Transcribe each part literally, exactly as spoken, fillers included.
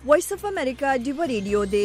وایس اف امریکا ډیو ریډیو دی.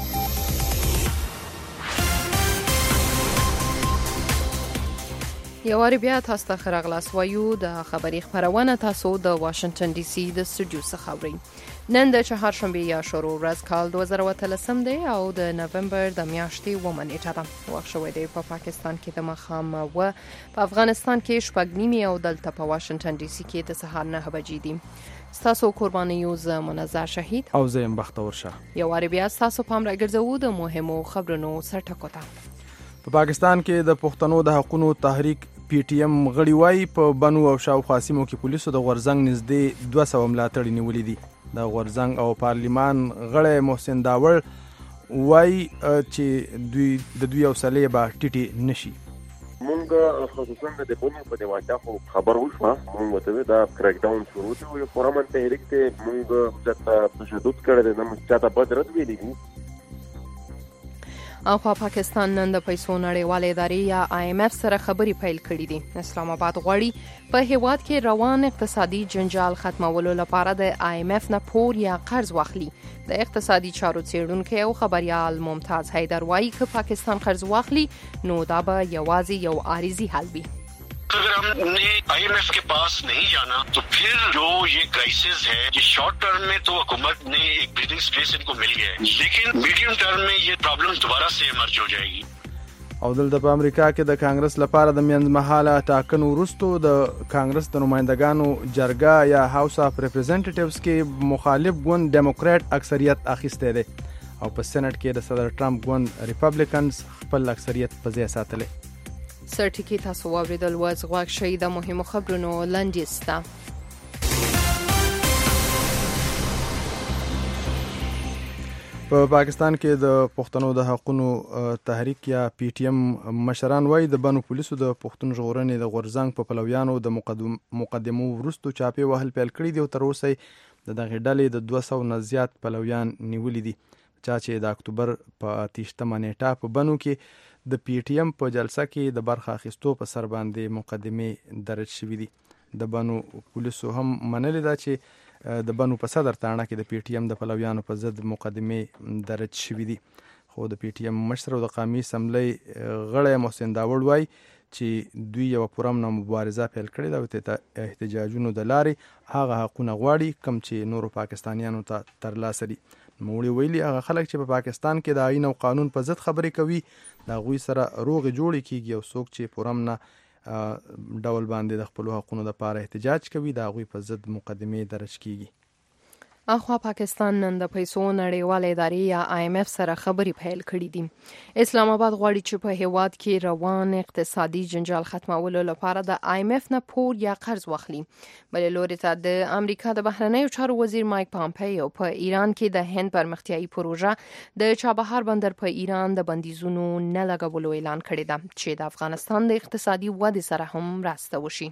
یواری بیا تاسو ته خراغلاس وایو د خبري خبرونه تاسو د واشنگټن ډي سي د سټوډیو څخه اورئ. نن د چهارشنبه یا شروع ورځ کال دوه زره وتلسم دی او د نومبر د میاشتې اوومه نیټه ده. وخت شوی دی په پاکستان کې د ماښام اوه، په افغانستان کې شپږ نیمې او دلته په واشنگټن ډي سي کې د سهار نهه بجې دي. ستاسو قرباني یوز منظر شهید او زیم بختور شه. یواری بیا تاسو پام راګرځو د مهمو خبرونو سرټکو ته. په پاکستان کې د پښتنو د حقوقو تحریک پی ټی ایم غړي وای په بنو او شاوخوا سیمو کې پولیسو د غورزنګ نږدې دوه سوه ملاتړي نیولي دي. د غورزنګ او پارلیمان غړی محسن داور وای چې دوی د دوی حوصلې به ټیټې نشي. مونږ خصوصا د بنو په واقعیا خو خبر وشو، مونږ ته دا کریک ډاون شروع شو. یو پرمن تحریک ته مونږ چې تشدد کړی نه مونږ ته بدرت ویلي. او په پاکستان نن د پیسو نړیوالې ادارې یا آی ایم اف سره خبري پیل کړې دي. اسلام آباد غواړي په هیواد کې روان اقتصادي جنجال ختمولو لپاره د آی ایم اف نه پور یا قرض واخلي. د اقتصادي چارو څېړونکی او خبريال ممتاز حیدر وایي که پاکستان قرض واخلي نو دا به یوازې یو عارضي حل وي. अगर हमने I am F के पास नहीं जाना तो फिर जो ये क्राइसिस है ये शॉर्ट टर्म में तो हुकूमत ने एक ब्रीदिंग स्पेस इनको मिल गया है, लेकिन मीडियम टर्म में ये प्रॉब्लम दोबारा से इमर्ज हो जाएगी. او دلته په امریکا کې د کانګرس لپاره د منځمهاله ټاکنو وروسته د کانګرس د نمائندګانو جرګه یا هاوس اف ریپرزنټیټیوز کې مخالف ګوند ډیموکرات اکثریت اخیسته دی او په سېنات کې د صدر ټرمپ ګوند ریپبلیکنز خپل اکثریت په ځای ساتلی. سرټکی تاسو واوریدل واز غواړئ شي د مهمو خبرونو لاندې په پاکستان کې د پښتنو د حقوقو تحریک یا پی ټی ایم مشران وایي د بنو پولیسو د پښتون ژغورنې د غورزنګ په پلویانو د مقدمو وروسته چاپې وهل پیل کړي دي او تر اوسه د دغې ډلې د دوه سوو نه زیات پلویان نیولي دي. چا چې د اکتوبر په اته ویشتمه نیټه په بنو کې د پی ټی ایم په جلسه کې د برخه اخیستو په سر باندې مقدمه درج شوې دي. د بنو پولیسو هم منلې ده چې د بنو په صدر تاڼه کې د پی ټی ایم د پلویانو په ضد مقدمه درج شوې دي. خو د پی ټی ایم مشر او د قومي اسمبلی غړی محسن داور وایي چې دوی یو پرمنه مبارزه پیل کړې ده او د احتجاجونو د لارې هغه حقونه غواړي کوم چې نورو پاکستانیانو ته ترلاسه دي. نوموړي ویلي هغه خلک چې په پاکستان کې د آئین او قانون په ضد خبرې کوي د هغوی سره روغې جوړې کیږي او څوک چې پرمنه ډول باندې د خپلو حقونو لپاره احتجاج کوي د هغوی په ضد مقدمې درج کیږي. اخوا پاکستان نن د پیسو نړیوالې ادارې یا آی ایم اف سره خبري پیل کړې دي. اسلام آباد غواړي چې په هیواد کې روان اقتصادي جنجال ختمولو لپاره د آی ایم اف نه پور یا قرض واخلي. بلې لوري ته د امریکا د بهرنیو چارو وزیر مایک پامپیو په ایران کې د هند پرمختیایي پروژه د چابهار بندر په ایران د بندیزونو نه لګولو اعلان کړی ده چې د افغانستان د اقتصادي ودې سره هم مرسته وشي.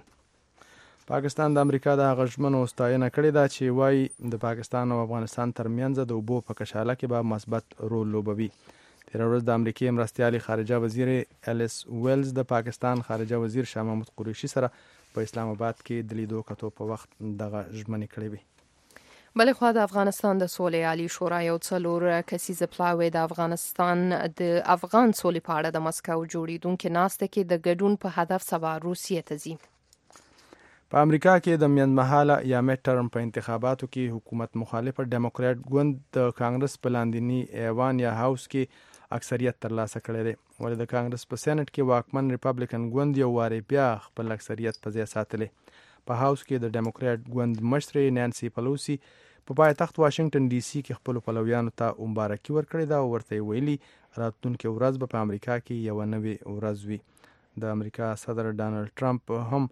پاکستان د امریکا د غژمنو ستاینه کړې ده چې وایي د پاکستان او افغانستان ترمنځ د اوبو په کشاله کې به مثبت رول لوبوي. تېره ورځ د امریکې مرستیالي خارجه وزیر الیس ویلز د پاکستان خارجه وزیر شاه محمود قریشي سره په اسلام آباد کې د لیدو کتو په وخت دغه ژمنې کړې وي. بلې خوا د افغانستان د سولې عالی شورا یو څلور کسیزه پلاوی د افغانستان د افغان سولې په اړه د مسکو جوړیدونکې ناسته کې د ګډون په هدف سبا روسیې ته ځي. په امریکا کې د میانمهاله یا میډ ټرم په انتخاباتو کې حکومت مخالفه ډیموکرات ګوند د کانګرس په لاندینی ایوان یا هاوس کې اکثریت ترلاسه کړی دی، ولې د کانګرس په سېنات کې واکمن ریپبلیکن ګوند یو واري بیا خپل اکثریت په ځای ساتلی. په هاوس کې د ډیموکرات ګوند مشر نانسی پلوسی په پایتخت واشنگټن ډي سي کې خپل پلویانو ته مبارکي ورکړې ده او ورته ویلي راتلونکې ورځ به په امریکا کې یو نوې ورځ وي. د امریکا صدر ډانلډ ټرمپ هم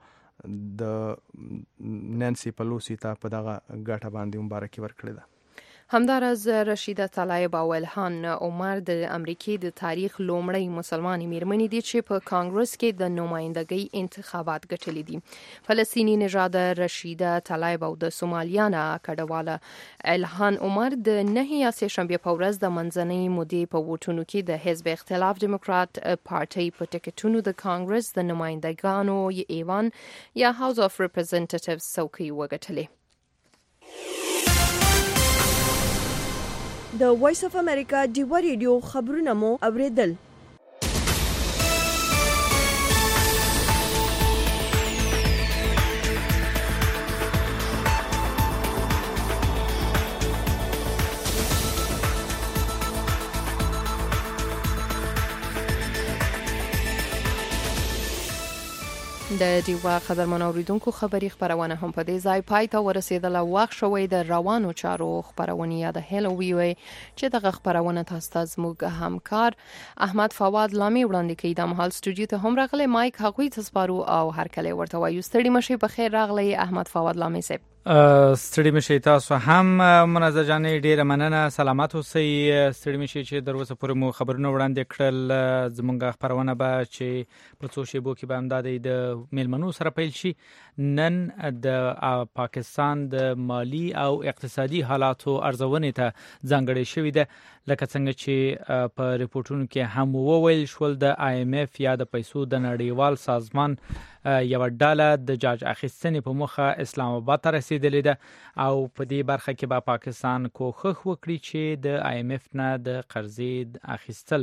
د نانسی پلوسی ته په دغه ګټه باندې مبارکي ورکړې ده. همدارز رشیده طلایب او الهان عمر د امریکې د تاریخ لومړی مسلمانې میرمنې دي چې په کانګرس کې د نمائندګۍ انتخابات ګټلي دي. فلسطینی نژاده رشیده طلایب او د سومالیانه کډواله الهان عمر د نهه یا سه شنبه په ورځ د منځنۍ مودې په ووټونو کې د حزب اختلاف ډیموکرات پارټي په ټکټونو د کانګرس د نمائندګانو ایوان یا هاوس اف ریپرزنټیټیوز څوکۍ وګټلې. د وایس اف امریکا ډیوا ریډیو خبرونه مو اوریدل. د ډیوا قدرمن اوریدونکو خبری خبرونه هم په دې ځای پای ته ورسېدله. وخت شوی د روانو چارو خبرونه یا د هلو وی وی چې دغه خبرونه تاسو ته زموږ همکار احمد فواد لامي وړاندې کوي. د مهال سټوډیو ته هم راغلی مایک هغوی ته سپارو او هر کله ورته وایو ستړي مشي په خیر راغلی احمد فواد لامي صاحب. ستړي مشي تاسو هم منازه جانې ډیره مننه. سلامات اوسئ. ستړي مشي چې در اوسه پورې مو خبرونه وړاندې کړل. زمونږ خبرونه به چې په څو شیبو کې به همدادې د میلمنو سره پیل شي. نن د پاکستان د مالی او اقتصادي حالاتو ارزونې ته ځانګړې شوې ده. لکه څنګه چې په ریپورتونو کې هم وویل شول د آی ایم ایف یا د پیسو د نړیوال سازمان یو ډاله د جاج اخیستنې په مخه اسلام آباد ته رسیدلې ده او په دې برخه کې به پاکستان کوښښ وکړي چې د آی ایم ایف نه د قرضې اخیستل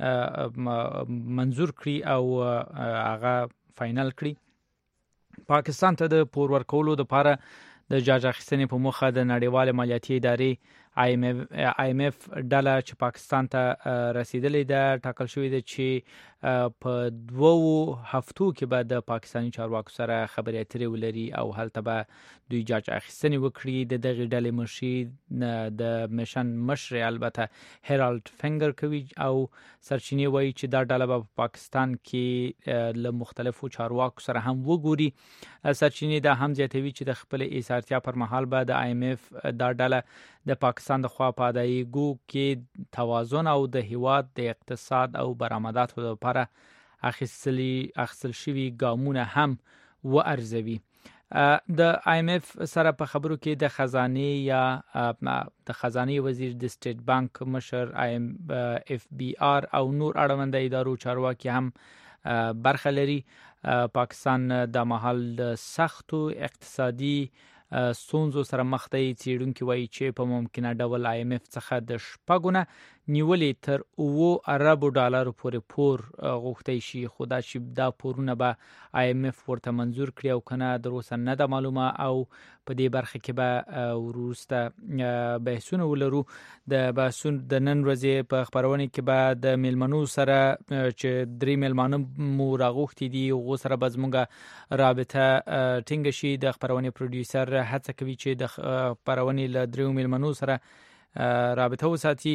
منظور کړي او هغه فاینل کړي. پاکستان ته د پور ورکولو لپاره د جاج اخیستنې په مخه د نړیوال مالیاتي ادارې آی ایم ایف ډاله چې پاکستان ته رسیدلې ده ټاکل شوې ده چې په دوو هفتو کې به د پاکستاني چارواکو سره خبرې اترې ولري او هلته به دوی جاج اخیستنې وکړي. د دغې ډلې مشر د میشن مشر البته هیرالډ فنګر کوي او سرچینې وایي چې دا ډله به په پاکستان کې له مختلفو چارواکو سره هم وګوري. سرچینې دا هم زیاتوي چې د خپل ایثارتیا پر مهال به د آی ایم ایف دا ډله د پاکستان د خوا په ادایګو کې توازن او د هیواد د اقتصاد او برآمداتو لپاره اخیستلي اخیستل شوي ګامونه هم وارزوي. د آی ایم ایف سره په خبرو کې د خزانه یا د خزانه وزیر د سټیټ بانک مشر آی ایم اف بی آر او نور اړوند ادارو چارواکي هم برخه لري. پاکستان د مهال د سختو اقتصادي ستونزو سره مخ دی. څېړونکي وایي چې په ممکنه ډول آی ایم ایف څخه د شپږونه نیولې تر اووه اربو ډالرو پورې پور غوښتی شي، خو دا چې دا پورونه به آی ایم ایف ورته منظور کړي او کنه در اوسه نه ده معلومه او په دې برخه کې به وروسته بحثونه ولرو. د بحثون د نن ورځې په خبرونه کې به د میلمنو سره چې درې میلمانه مو راغوښتي دي هغو سره به زموږ رابطه ټینګه شي. د خبرونې پروډیوسر هڅه کوي چې د خبرونې له دریو میلمنو سره رابطه وساتي.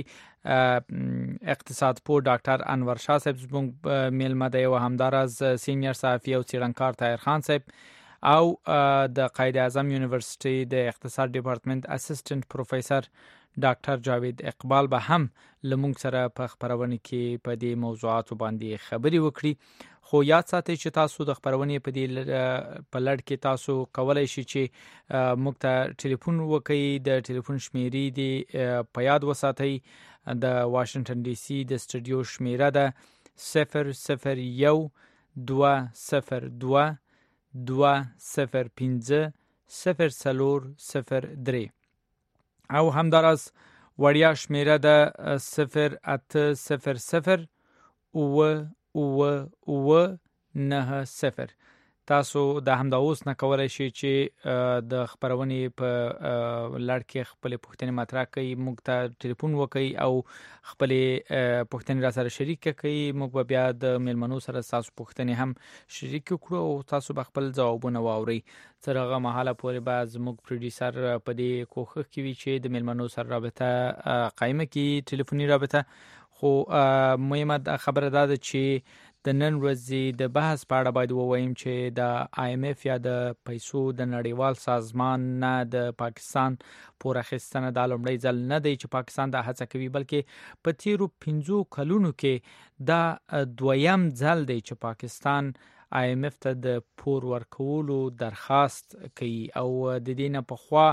اقتصاد پوه ډاکټر انور شاه صاحب زموږ میلمه دی او همداراز سینیر صحافي او څېړنکار طاهر خان صاحب او د قائد اعظم یونیورسيټي د اقتصاد ډپارټمنټ اسسټنټ پروفیسور ډاکټر جاوید اقبال به هم لمونږ سره په خبرونه کې په دې موضوعاتو باندې خبرې وکړي. خو یاد ساتئ چې تاسو د خبرونې په دې په لړ کې تاسو کولای شئ چې موږ ته ټلیفون وکړئ. د ټلیفون شمیرې دی په یاد وساتئ. د واشنگټن ډي سي د سټوډیو شمیره ده صفر صفر یو دوه صفر دوه دوه صفر پنځه صفر څلور صفر درې او همداراز وړیا شمیره ده صفر اته صفر صفر اوه اوه اوه نه صفر. تاسو د همدا اوس نه کولای شئ چې د خبرونې په لړ کې خپل پوښتنې مطرح کړئ، موږ ته ټلیفون وکړئ او خپل پوښتنې را سره شریک کړئ. موږ به بیا د میلمنو سره تاسو پوښتنې هم شریک کړو او تاسو به خپل ځوابونه واورئ. تر هغه مهاله پورې به زموږ پروډیوسر په دې کوښښ کوي چې د میلمنو سره رابطه قایمه کړي، ټلیفوني رابطه. خو مهمه خبره دا ده چې د نن ورځې د بحث په اړه باید ووایم چې د آی ایم ایف یا د پیسو د نړیوال سازمان نه د پاکستان پور اخیستنه دا لومړی ځل نه دی چې پاکستان دا هڅه کوي، بلکې په تیرو پنځو کلونو کې دا دویم ځل دی چې پاکستان آی ایم ایف ته د پور ورکولو درخواست کوي او د دې نه پخوا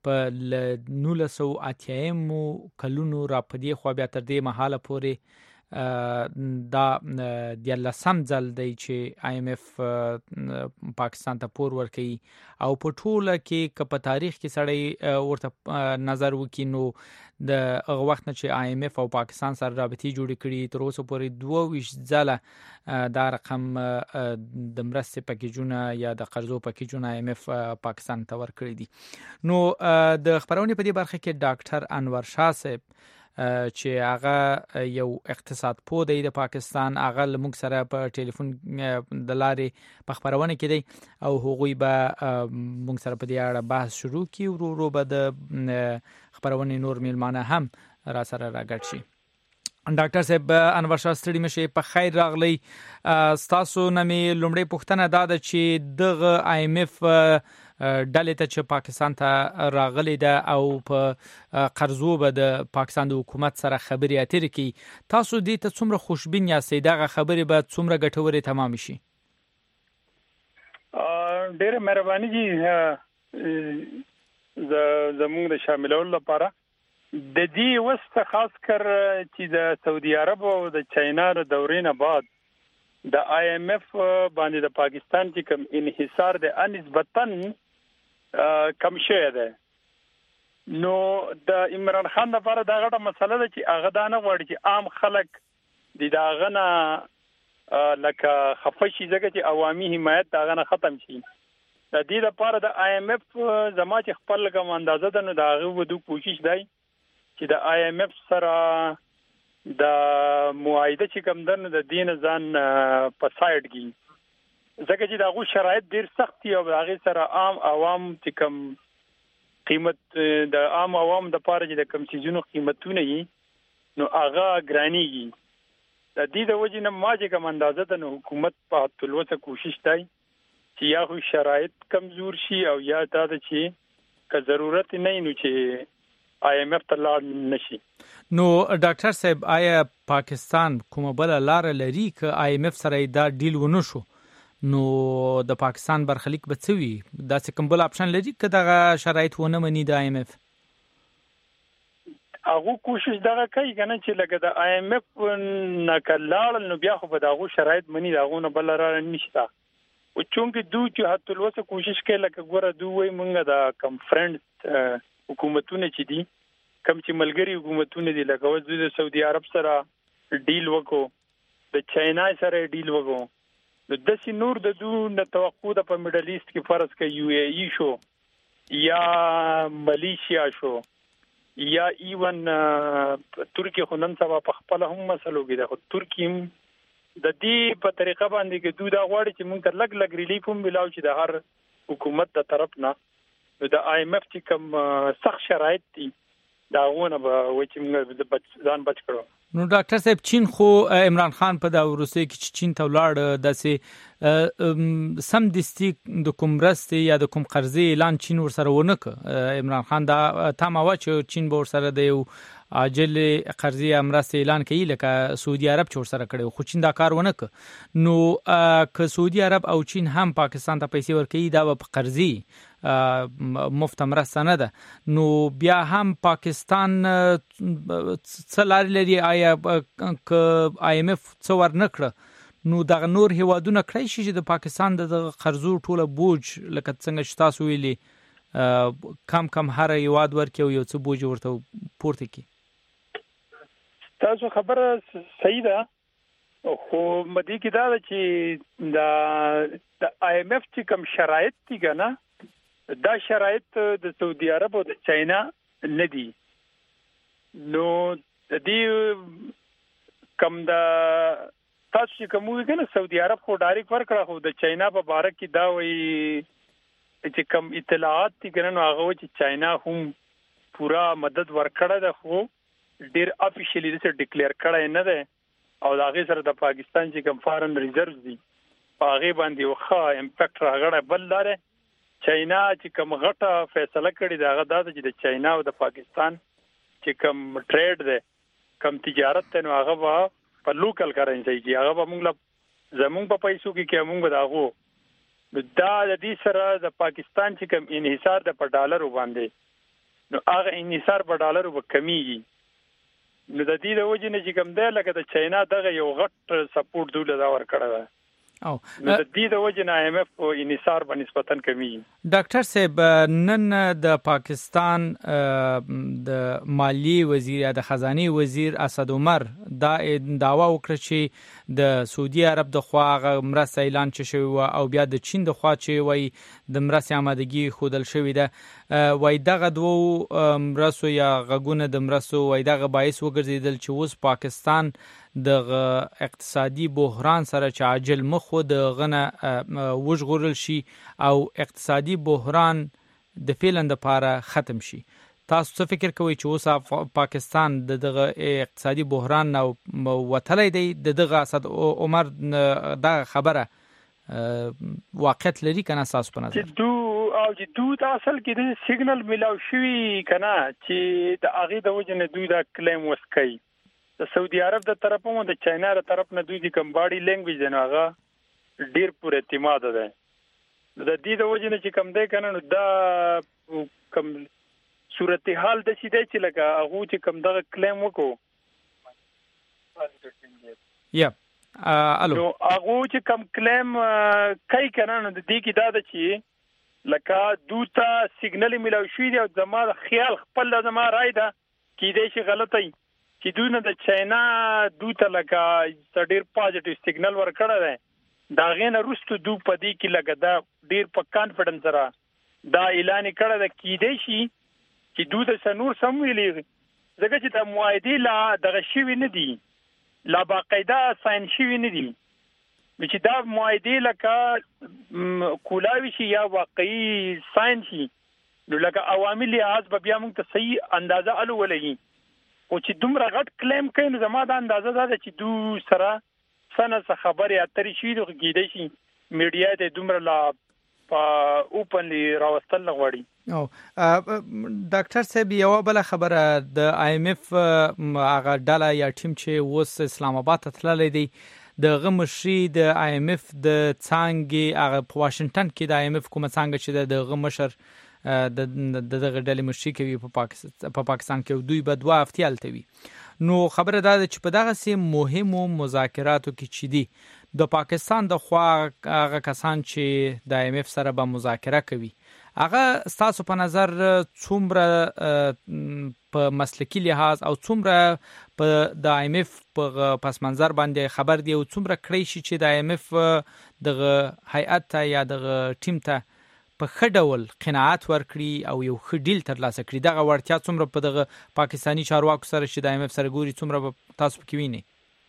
په نولس سوه اتیایمو کلونو را په دې خوا بیا تر دې مهاله پورې دا د لسم ځل دی چې آی ایم ایف پاکستان ته پور ورکوي او په ټوله کې که په تاریخ کې سړی ورته نظر وکړي نو د هغه وخت نه چې آی ایم ایف او پاکستان سره رابطې جوړې کړي تر اوسه پورې دوه ویشت ځله دا رقم د مرستې پکیجونه یا د قرضو پکیجونه آی ایم ایف پاکستان ته ورکړي دي. نو د خبرونې په دې برخه کې ډاکټر انور شاه صاحب چې هغه یو اقتصاد پوه دی د پاکستان، هغه موږ سره په ټلیفون د لارې په خبرونه کې دی او هغوی به موږ سره په دې اړه بحث شروع کړي. ورو ورو به د خبرونې نور میلمانه هم را سره راګډ شي. ډاکټر صاحب انور شاه ستړي مشه، په خیر راغلی. ستاسو نه مې لومړی پوښتنه دا ده چې دغه آی ایم ایف ډلې ته چې پاکستان ته راغلی ده او په قرضو به د پاکستان د حکومت سره خبرې اترې کوي، تاسو دې ته څومره خوشبین یاستئ؟ دغه خبرې به څومره ګټورې تمام شي؟ ډېره مهرباني دي زموږ د شاملولو لپاره. د دې وسته خاص کر چې د سعودي عرب او د چاینا د دورې نه بعد د آی ایم ایف باندې د پاکستان چې کوم انحصار د نسبتاً کم شوی دی. نو د عمران خان لپاره دا غټه مسله ده چې هغه دا نه غواړي چې عام خلک د داغه نه لکه خفه شي، ځکه چې عوامي حمایت داغه نه ختم شي. د دې لپاره د آی ایم ایف زما چې خپل کوم اندازه ده نو دا هغه ودو کوشش دی چې د آی ایم ایف سره د معاهده چې کوم درنه د دین ځان په سایډ کې، ځکه چې دا غو شرایط ډیر سخت دي او هغه سره عام عوام چې کوم قیمت د عام عوام د پاره چې د کم چیزونو قیمتونه یې نو هغه ګرانیږي. د دې د وجې نه ما چې کوم اندازه ده نو حکومت په تلوسه کوشش کوي چې یا خو شرایط کمزور شي او یا دا چې که ضرورت نه نو چې آی ایم ایف ته لاړ نشي. نو ډاکټر صاحب آیا پاکستان کومه بل لار لري که آی ایم ایف سره دا ډیل ونه شو نو د پاکستان برخلیک به څه وي؟ داسې کوم بل اپشن لري که دغه شرایط ونه مني د آی ایم ایف؟ هغه کوشش دغه کوي کنه چې لکه د آی ایم ایف نه کلاړ نو بیا خو به دغه شرایط مني دغه نه بل لار نشته. او چونکه دوی چې حتی لوسه کوشش کوي لکه ګوره دوی مونږه د کنفرنس حکومتونه چې دي کوم چې ملګری حکومتونه دي لکه وځي د سعودي عرب سره ډیل وکړو، د چاینا سره ډیل وکړو، د داسې نور د دوه نه توقع د په میډل ایست کې فرض کې یو ای ای شو یا ملیشیا شو یا ایون ترکیه خو نن سبا په خپل هم مسلو کې ده. خو ترکیه د دې په طریقه باندې کې دوی دا غواړي چې مونږ ته لګ لګ ریلیف هم ملاو چې د هر حکومت د طرف نه د آی ایم ایف چې کوم سخت شرایط دي داونه به و چې موږ ځان بچ کړو. نو ډاکټر صاحب چین خو عمران خان په دا وروسته کې چې چین ته ولاړ داسې سم دستی د کوم مرستې یا د کوم قرضې اعلان چین ورسره ونه کړ. عمران خان دا تمه و چې چین به ورسره د یو عاجل قرضې مرستې اعلان کوي لکه سعودي عرب چې ورسره کړي، خو چین دا کار ونه کړ. نو که سعودي عرب او چین هم پاکستان ته پیسې ورکوي دا به په قرضې مفت مرسته نه ده، نو بیا هم پاکستان څه لارې لري؟ آیا که آی ایم ایف څه ورنکړه نو دغه نور هیوادونه کړی شي چې د پاکستان د قرضو ټوله بوج لکه څنګه چې تاسو ویلي کم کم هر هیواد ورکړي او یو څه بوج ورته پورته کړي؟ تاسو خبره صحیح ده، خو مدې کې دا ده چې د آی ایم ایف چې کوم شرایط دي کنه دا شرایط د سعودي عرب او د چاینا نه دي. نو د دې کم د تاسو چې کوم وی کنه سعودي عرب خو ډایرکټ ورکړه، خو د چاینا په باره کې دا وایي چې کم اطلاعات دي کنه نو هغه چې چاینا هم پورا مدد ورکړه ده، خو ډیر افیشلی د ډیکلیئر کړه نه ده او دا غي سره د پاکستان چې کم فارن ریزرቭ دي په هغه باندې وخه امپیکټ راغړه. بل لاره چاینا چې کوم غټه فیصله کړې دا غدا چې د چاینا او د پاکستان چې کوم ټریډ ده کوم تجارت ته نو هغه په لوکل کرنسي کې هغه به موږ زموږ په پیسو کې کې موږ داغو دا د دې سره د پاکستان چې کوم انحصار د په ډالر باندې نو هغه انحصار په ډالر به کمیږي. نو د دې د وجې نه چې کوم دی لکه د چاینا دغه یو غټ سپورټ دوله دا ورکړی دی او د دې د وجې نه آی ایم اف انحصار په نسبتاً کمی. ډاکټر صاحب نن د پاکستان د مالی وزیر یا د خزانه وزیر اسد عمر دا داوا وکړه چې د سعودي عرب د خوا مرسته اعلان شوی او بیا د چین د خوا چې وای د مرسته آمادګي خودل شوی ده وای دغه دوه مرسو یا غګونه د مرسو وای دغه باعث وګرځیدل چې اوس پاکستان د اقتصادي بحران سره چې عاجل مخ و د غنه وژغورل شي او اقتصادي بحران د فعلن د پاره ختم شي. تاسو څه فکر کوئ چې اوس پاکستان د دغه اقتصادي بحران نو وتلی دی د دغه اسد عمر دا خبره واقعیت لري کنه تاسو په نظر؟ دو او چې دوی د اصل کې د سیګنل ملاو شوی کنه چې د هغه د وجه نه دوی دا کلیم وسکي د سعودي عرب د طرف او د چاینا د طرف نه دوی د کمباډي لینګویج نه هغه ډیر پر اعتماد ده. د دې د وجه نه چې کم دی کنه نو دا کم صورتحال د شي دی چې لکه هغه چې کم دغه کلیم وکړو یا الو نو هغه چې کم کلیم کوي کنه نو د دې کې دا د چې لکه دوته سیګنل ملاو شوی دی او زما خیال خپل زما رائے ده کې دې شي غلطي چې دوی نه د چاینا دوته لکه ډیر پازټیو سیګنل ورکړی دی دا غینه رستو دو پدې کې لګا دا ډیر په کانفیډنس سره دا اعلان کړی دی کې دی شي چې دوی د سنور سم ویلي ځکه چې د معاهدې لا دغه شوی نه دی لا باقاعده ساين شوی نه دی چې دا معاهدې لکه کولاوي شي یا واقعي ساين شي نو لکه عوامل لحاظ به بیا موږ ته صحیح اندازه الو ولګي او چې دومره غټ کلیم کوي نو زما د اندازه ده چې دو سره سنه څه خبرې اترې شي د کېدې شي میډیا ته دومره لا په اوپنلی راوستل غواړي. او ډاکټر صاحب یو بل خبره د آی ایم اف هغه ډله یا ټیم چې اوس اسلام آباد ته تللی دی د غمشي د آی ایم اف د څنګه هغه په واشنگټن کې د آی ایم اف کومه څنګه چې د غمشر د دغه ډلې مشري کوي په پاکستان په پاکستان کې دوی به دوه هفتې الته وي. نو خبره دا ده چې په دغه سي مهمو مذاکراتو کې چې دي د پاکستان د خوا هغه کسان چې د آی ایم اف سره به مذاکره کوي هغه تاسو په نظر څومره په مسلکی لحاظ او څومره په د آی ایم اف په پس منظر باندې خبر دی او څومره کړی شي چې د آی ایم اف د هیئت یا د ټیم ته په خډول قناعت ورکړي او یو خډیل تر لاسه کړي دغه ورتیا څومره په دغه پاکستانی چارواکو سره چې د آی ایم اف سره ګوري څومره تاسو پکې وینئ؟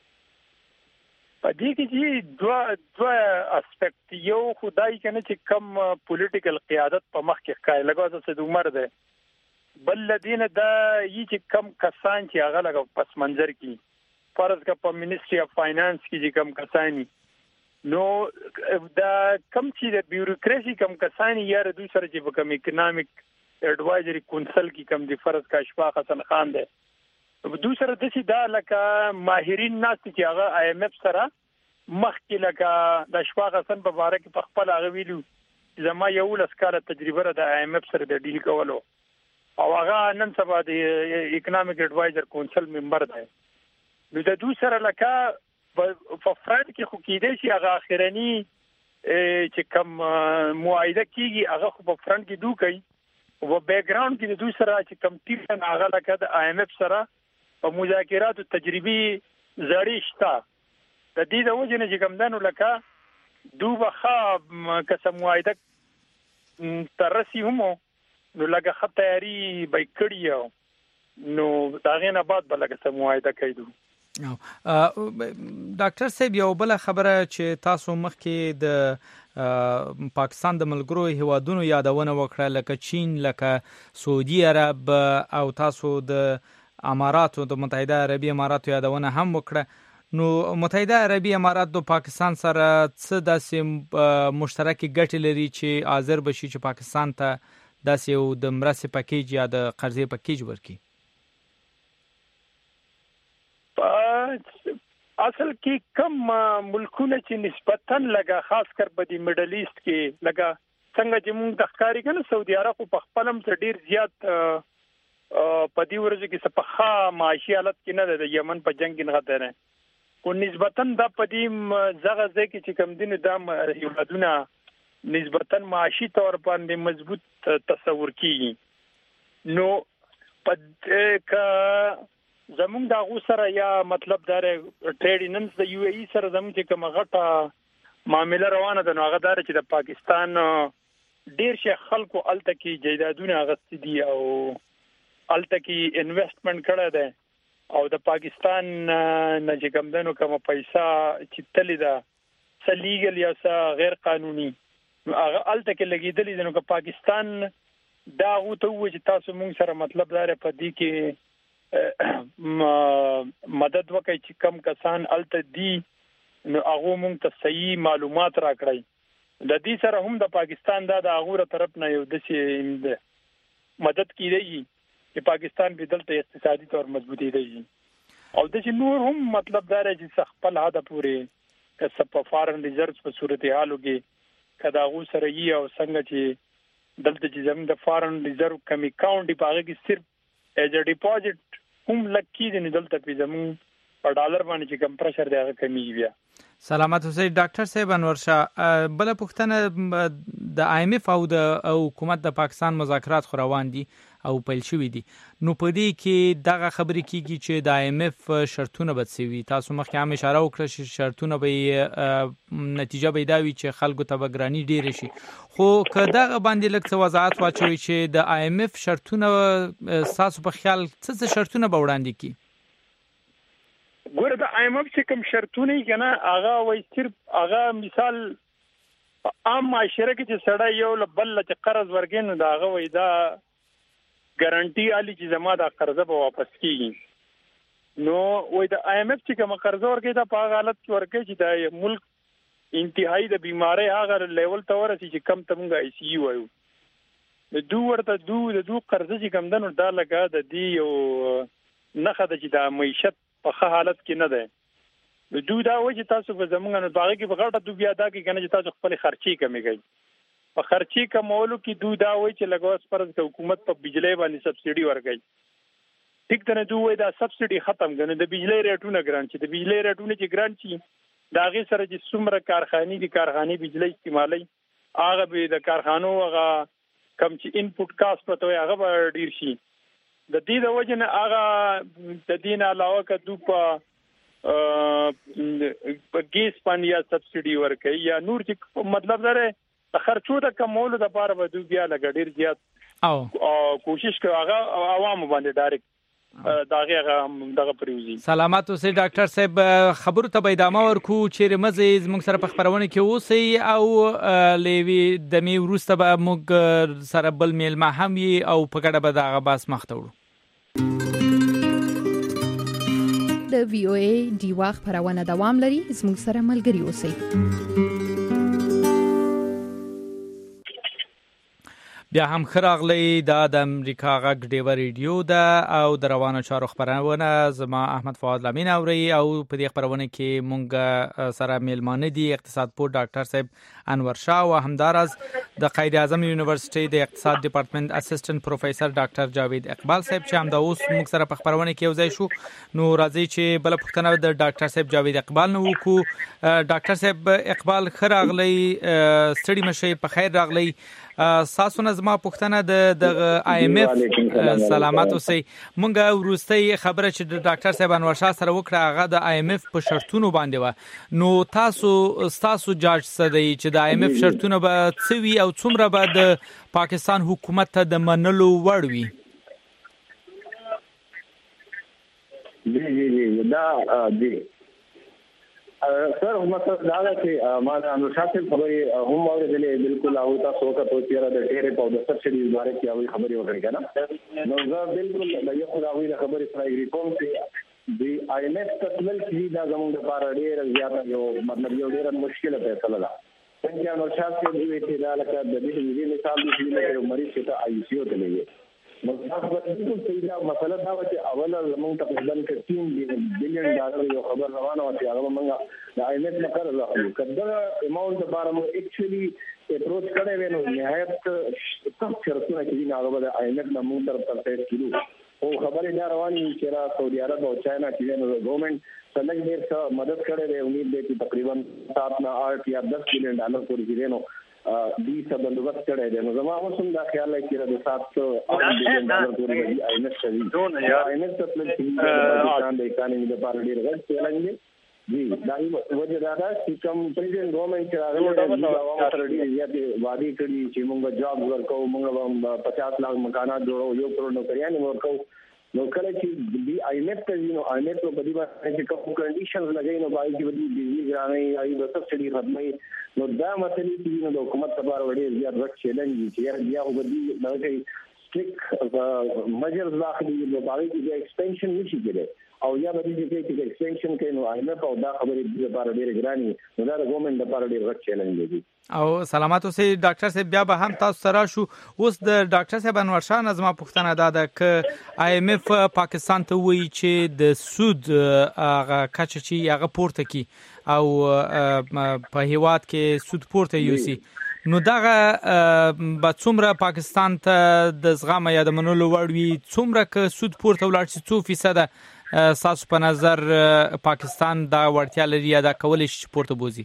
په دې کې چې دوه دوه اسپیکټ یو خدای کنه چې کم پولیټیکل قیادت په مخ کې ښکاري لګا اسد عمر ده بل لدین دا یی چې کم کسان چې هغه لګا پس منظر کې فرض کا په منیسټری اف فاینانس کې چې کم کسانی نو دا کم چې د بیوروکراسي کم کسانی یا د دوی سره چې په کم اکونومیک اډوایزري کونسل کې کم د فرض کا اشفاق حسن خان ده په دوی سره د سي دا لکه ماهرین ناس چې هغه آی ایم اف سره مخکې لکه د اشفاق حسن په اړه کې په خپل هغه ویلو زما یو لسکاله تجربه د آی ایم اف سره د ډیل کولو او هغه نن سبا د اکونومیک اډوایزر کونسل ممبر ده نو د دوی سره لکه په فرانس کې خو کېدې شي هغه اخرنی چې کوم معاهده کیږي هغه خو په فرانس کې دوی کوي او په بیک ګراوند کې د دوی سره چې کوم ټیم هغه لکه د آی ایم اف سره په مذاکراتو تجربي زړی شته د دې د وجه نه چې کوم دنو لکه دوی بخا قسم معاهده ترسي هم نو لکه خط تیاری به کړی نو دا غینه بعد بل قسم معاهده کوي. ډاکټر صاحب یو بل خبره چې تاسو مخکې د پاکستان د ملګرو هیوادونو یادونه وکړه لکه چین لکه سعودي عرب او تاسو د اماراتو د متحده عربی اماراتو یادونه هم وکړه نو متحده عربی امارات د پاکستان سره څه داسې مشترکي ګټې لري چې حاضر بشي چې پاکستان ته داسې یو د مرستې پکیج یا د قرضې پکیج ورکړي؟ اصل کې کم ملکونه چې نسبتاً لګا خاص کر په دې میډل ایست کې لګا څنګه چې موږ د ښکاری کنه سعودي عرب په خپلم څخه ډیر زیات په دې ورځ کې صفخه معاشي حالت کې نه د یمن په جنگ کې نه غته نه کو نسبتاً د پدیم زغه ځکه چې کم دین د یولادونه نسبتاً معاشي تور باندې مضبوط تصور کیږي نو پد ک زمونږ د غوسره یا مطلب دار ټریډیننس د یو ای ای سره زموږ چې کوم غټه معاملې روانه ده نو هغه دار چې د پاکستان ډیر شي خلکو الته کې جیدادونه غست دي او الته کې انویسټمنٹ کړه ده او د پاکستان نه چې کوم دنو کوم پیسې چې تللی ده سلیګل یا غیر قانوني هغه الته کې لګیدلې ده نو که پاکستان دا غوته و چې تاسو مونږ سره مطلب دار په دې کې مدد وکړي چې کم کسان الته دي نو هغه مونږ ته صحیح معلومات راکړي د دې سره هم د پاکستان دا د هغه طرف نه یو د مدد کیږي چې پاکستان به دلته اقتصادي تور مضبوطی دی او د چې نور هم مطلب دا دی چې خپل هدا پورې کسب په فارن ریزرቭ په صورتحالو کې کدا غو سره یي او څنګه چې دلته چې زموږ د فارن ریزرቭ کمی اکاونټ دی پاره کې صرف ایز ا ډیپوزټ هم لکې دي دلته په زموږ په ډالر باندې چې کم پرشر دی هغه کمی بیا. سلامت اوسئ ډاکټر صاحب انور شاه. بل پوښتنه د آی ایم ایف او د حکومت د پاکستان مذاکرات خو روان دي او پیل شوي دي نو په دې کې دغه خبرې کیږي چې د آی ایم ایف شرطونه به څه وي تاسو مخکې هم اشاره وکړه چې شرطونه به نتیجه به دا وي چې خلکو ته به ګراني ډیره شي خو که دغه باندې لږ څه وضاحت واچوي چې د آی ایم ایف شرطونه تاسو په خیال څه څه شرطونه به وړاندې کړي؟ ګوره د آی ایم ایف چې کوم شرطونه کنه هغه وایي صرف هغه مثال عام معاشره کې چې سړی یو بل ته قرض ورکړي نو دا هغه وایي دا ګارانټي علي چې زما د قرضه به واپس کیږي نو وای د آی ایم ایف چې کوم قرضه ورکړي دا په حالت کې ورکړي چې د ملک انتهایی د بیماری هغه لیول ته ورسي چې کم تمغه ای سی یو وایو د دوه ورته دوه د دوه قرضه چې کم دنو دا لګا د دی یو نخه د چې د معیشت په حالت کې نه ده د دوه دا وایي چې تاسو په زمونږ نه باغ کې بغاټه دوه بیا دا کې کنه چې تاسو خپل خرچي کمې کوي په خرچي کمولو کې دوی دا وایي چې لګوس پرز د حکومت په بجلی باندې سبسيډي ورکړي ټیک ته دوی وایي دا سبسيډي ختم غنه د بجلی ریټونه ګران چې د بجلی ریټونه چې ګران شي دا غي سره چې څومره کارخانې دي کارخانې بجلی استعمالي هغه به د کارخانو هغه کم چې انپوټ کاست پته هغه به ډیر شي د دې د وجه نه هغه د دین علاوه کدو په په ګیس باندې یا سبسيډي ورکړي یا نور چې مطلب دا خرچو د کمولو د لپاره به دوی بیا لګ ډیر زیات او کوشش کوي هغه عوام باندې ډایرکټ داغه هغه دغه پریوزي. سلامات اوسئ ډاکټر صاحب خبرو ته به ادامه ورکو چې مزه موږ سره په خبرونه کې اوسئ او لوي د می ورسته به موږ سره بل میلمه هم وي او په ګډه به دغه باس مخته وړو. د وی او ای دی واخ پرونه دوام لري زموږ سره ملګري اوسئ. بیا هم خراغلی دا د امریکا غږ ډیو ریډیو ده او د روانو چارو خبرونه زما احمد فؤاد لامین اوري او په دې خبرونه کې مونږ سره میلمانه دي اقتصاد پوه ډاکټر صاحب انور شاه او همدارز د قائد اعظم یونیورسيټي د اقتصاد ډپارټمنټ اسسټنټ پروفیسور ډاکټر جاوید اقبال صاحب چې هم دا اوس موږ سره په خبرونه کې یو ځای شو نو راځي چې بل پښتنه د ډاکټر صاحب جاوید اقبال نو کو ډاکټر صاحب اقبال خراغلی ستړي مشه په خیر راغلی ساسو نظم پښتنه د د آی ایم ایف سلامات اوسئ مونږه ورستۍ خبره چې د ډاکټر صاحب انور شاه سره وکړه هغه د آی ایم ایف په شرطونو باندې و نو تاسو تاسو جاج سدي چې د آی ایم ایف شرطونه به څوي او څومره به د پاکستان حکومت ته د منلو وړ وي؟ جی جی جی دا دی سر مطلب دا ده چې ما د انور شاه صاحب خبرې هم اورېدلې بالکل او تاسو وکړو چې را د ډېرې په د سبسيډي باره کې او خبرې وکړې کنه نو زه بالکل د یو خدای د خبرې سره اګری کوم چې د آی ایم ایف تطبیق کې دا زموږ لپاره ډېر زیات یو مطلب یو ډېر مشکله فیصله ده څنګه انور شاه صاحب دوی چې دا لکه د دې مثال دی چې یو مریض ته آی سی یو ته لګي نو دا بالکل صحیح ده مسله دا و چې اول زموږ ته په ځل کې تین بلین ډالر یو خبر روانه و چې هغه موږ د آی ایم ایف نه قرض اخلو کله اماونت لپاره مو اکچولی اپروچ کړی وینو نهایت سخت شرطونه چې هغه د آی ایم ایف نه موږ طرف ته پیښ کړو او خبرې دا روانې چې را سعودي عرب او چاینا کې نو ګورنمنت څنګه ډېر څه مدد کړې ده. امید ده چې تقریبا سات نه آٹھ یا دس مليون ډالر پورې کې نو دې څه بندوبست کړی دی. نو زما اوسم دا خیال دی چې د سات سو مليون ډالر پورې دی آینس کوي آینس ته پلان کې د اکانومي لپاره ډېر غټ چیلنج دی. جی دا وجه دا ده چې کوم پریزیډنټ ګورنمنت چې راغلی دی یا د وادي کړي چې موږ جاب ورکو، موږ پچاس لاک مکانات جوړو، یو کروڑ نوکریان ورکو. نو کله چې دی آینس ته نو آینس په بدی باندې کوم کنډیشنز لګای نو باندې بدی بجلی ګرانې ای د سبسډي ختمي. نو دا مسلې چې نو د حکومت لپاره وړي زیات غټ چیلنج دی چې بیا هو بدی دغه سټریک میجرز واخلي نو باندې چې ایکسپنشن نشي کېدای او یا به دې کې چې ایکسپنشن کوي نو آینس او دا خبرې د لپاره ډېر ګراني نو دا د ګورنمنت لپاره ډېر غټ چیلنج دی. او سلامات اوسئ ډاکټر صاحب، بیا به هم تاسو سره شو. اوس د ډاکټر صاحب انور شاه نظم پوښتنه دا ده ک آی ایم اف پاکستان ته وایي چې د سود هغه کچه چې هغه پورته کی او په هیواد کې سود پورته یوسي، نو دغه به څومره پاکستان ته د زغم یا د منلو وړ وي، څومره ک سود پورته ولاړ شي، څو فیصد ساسو په نظر پاکستان دا وړتیا لري یا دا کولای شي پورته بوزي؟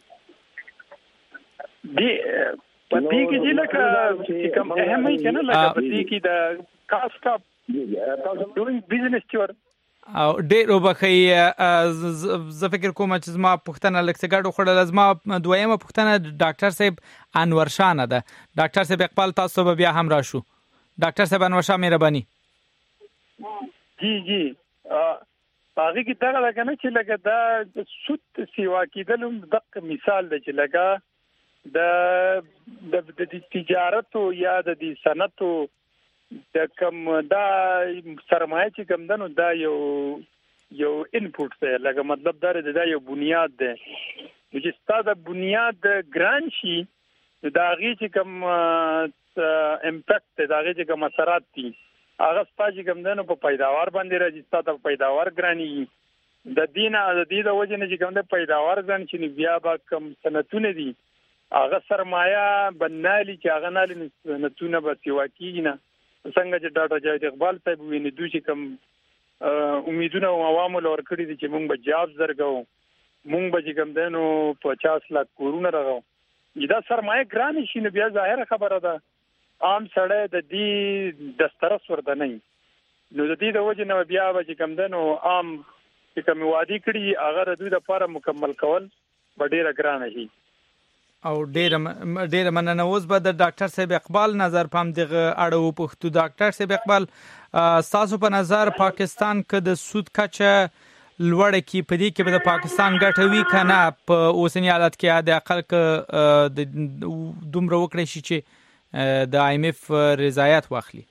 دی په دې کې چې لکه چې کوم اهمي کنه لکه په دې کې د کاست اف ډوینګ بزنس چور او ډېر وبخي. زه فکر کوم چې زما پوښتنه لکه ګډو خړل، زما دویمه پوښتنه ډاکټر صاحب انور شاه نه ده. ډاکټر صاحب اقبال تاسو به بیا هم راشو. ډاکټر صاحب انور شاه مهرباني. جی جی هغه کې دا لکه نه چې لکه دا سود سیوا کېدل دغه مثال دی چې لکه د د تجارت یا د صنعت د کم دا سرمایه چې کم دنو دا یو یو انپوټ دی، لکه مطلب دا دی دا یو بنیاد دی چې ستاسو بنیاد ګران شي دا غي چې کم امپیکټ دا غي چې کم اثرات دي هغه ستاسو کم دنو په پیداوار باندې راځي، ستاسو پیداوار ګرانی د دینه د دې د وجه نه چې کم د پیداوار ځان چې بیا با کم صنعتونه دي هغه سرمایه بنالي چې هغه نالي نتونه به سیوا کیږي نه. څنګه چې ډاکټر جاوید اقبال صاحب ویني دوی چې کوم امیدونه او عوامو لور کړی دي چې موږ به جاب درګو، موږ به چې کوم دنو پچاس لک کورونه راغو، دا سرمایه ګران شي نو بیا ظاهر خبره ده عام سړی د دې دسترس ورته نه نو د دې د وجه نه بیا به چې کوم دنو عام چې کوم وادي کړی هغه د دوی لپاره مکمل کول ډېر ګران شي. او ډېر ډېر مننه. اوس به د ډاکټر صاحب اقبال نظر پام دغه اړه وپوښتو. ډاکټر صاحب اقبال، تاسو په نظر پاکستان کې د سود کچه لوړه کی په دې کې به د پاکستان ګټه وی کنه په اوسنی حالت کې د اقل ک د دومره وکړي شي چې د آی ایم اف رضایت واخلي؟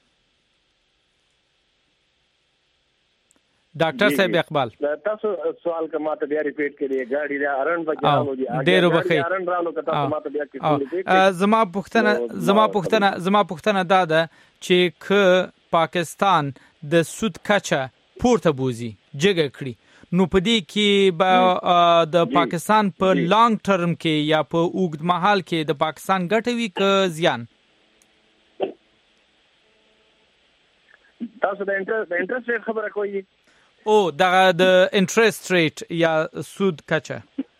ډاکټر صاحب اقبال تاسو سوال کا ماته بیا ریپیټ کړئ. ګاډي دا ارن بچاو دي ډېر وبخي. ارن رالو کته ماته بیا کې زما پوښتنه زما پوښتنه زما پوښتنه دا ده چې ک پاکستان د سود کچه پورته بوزي جګه کړي نو په دې کې به د پاکستان په لانګ ټرم کې یا په اوږد مهال کې د پاکستان ګټه وي که زیان؟ تاسو د انټرست ریټ خبره کوئ؟ او دغه د انټرست ریټ یا سود کچه.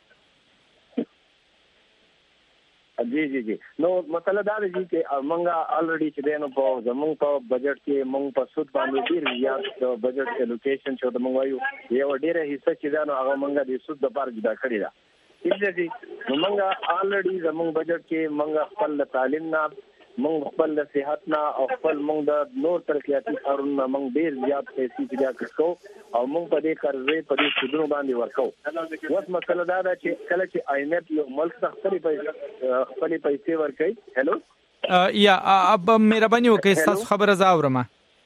جی جی جی نو مسله دا دی چې مونږه الریډي چې دینو په زمونږ په بجټ کې مونږ په سود باندې ډیر زیات بجټ الوکیشن شو د مونږ وایو یو ډیره حصہ چې دا نو هغه مونږه د سود د بار جدا کړی دا چې نو مونږه الریډي زمونږ بجټ کې مونږ خپل تعلیم نه، مونږ خپل صحت نه او خپل مونږ د نور ترقیاتي کارونه مونږ ډیر زیات پیسې پیدا کړو او مونږ په دې قرضې په دې سودونو باندې ورکو. اوس مسله دا ده چې کله چې آی ایم اف یو ملک ته خپل پیسې خپل پیسې ورکړي. هلو یا اب مهرباني وکړئ تاسو خبره زاورم.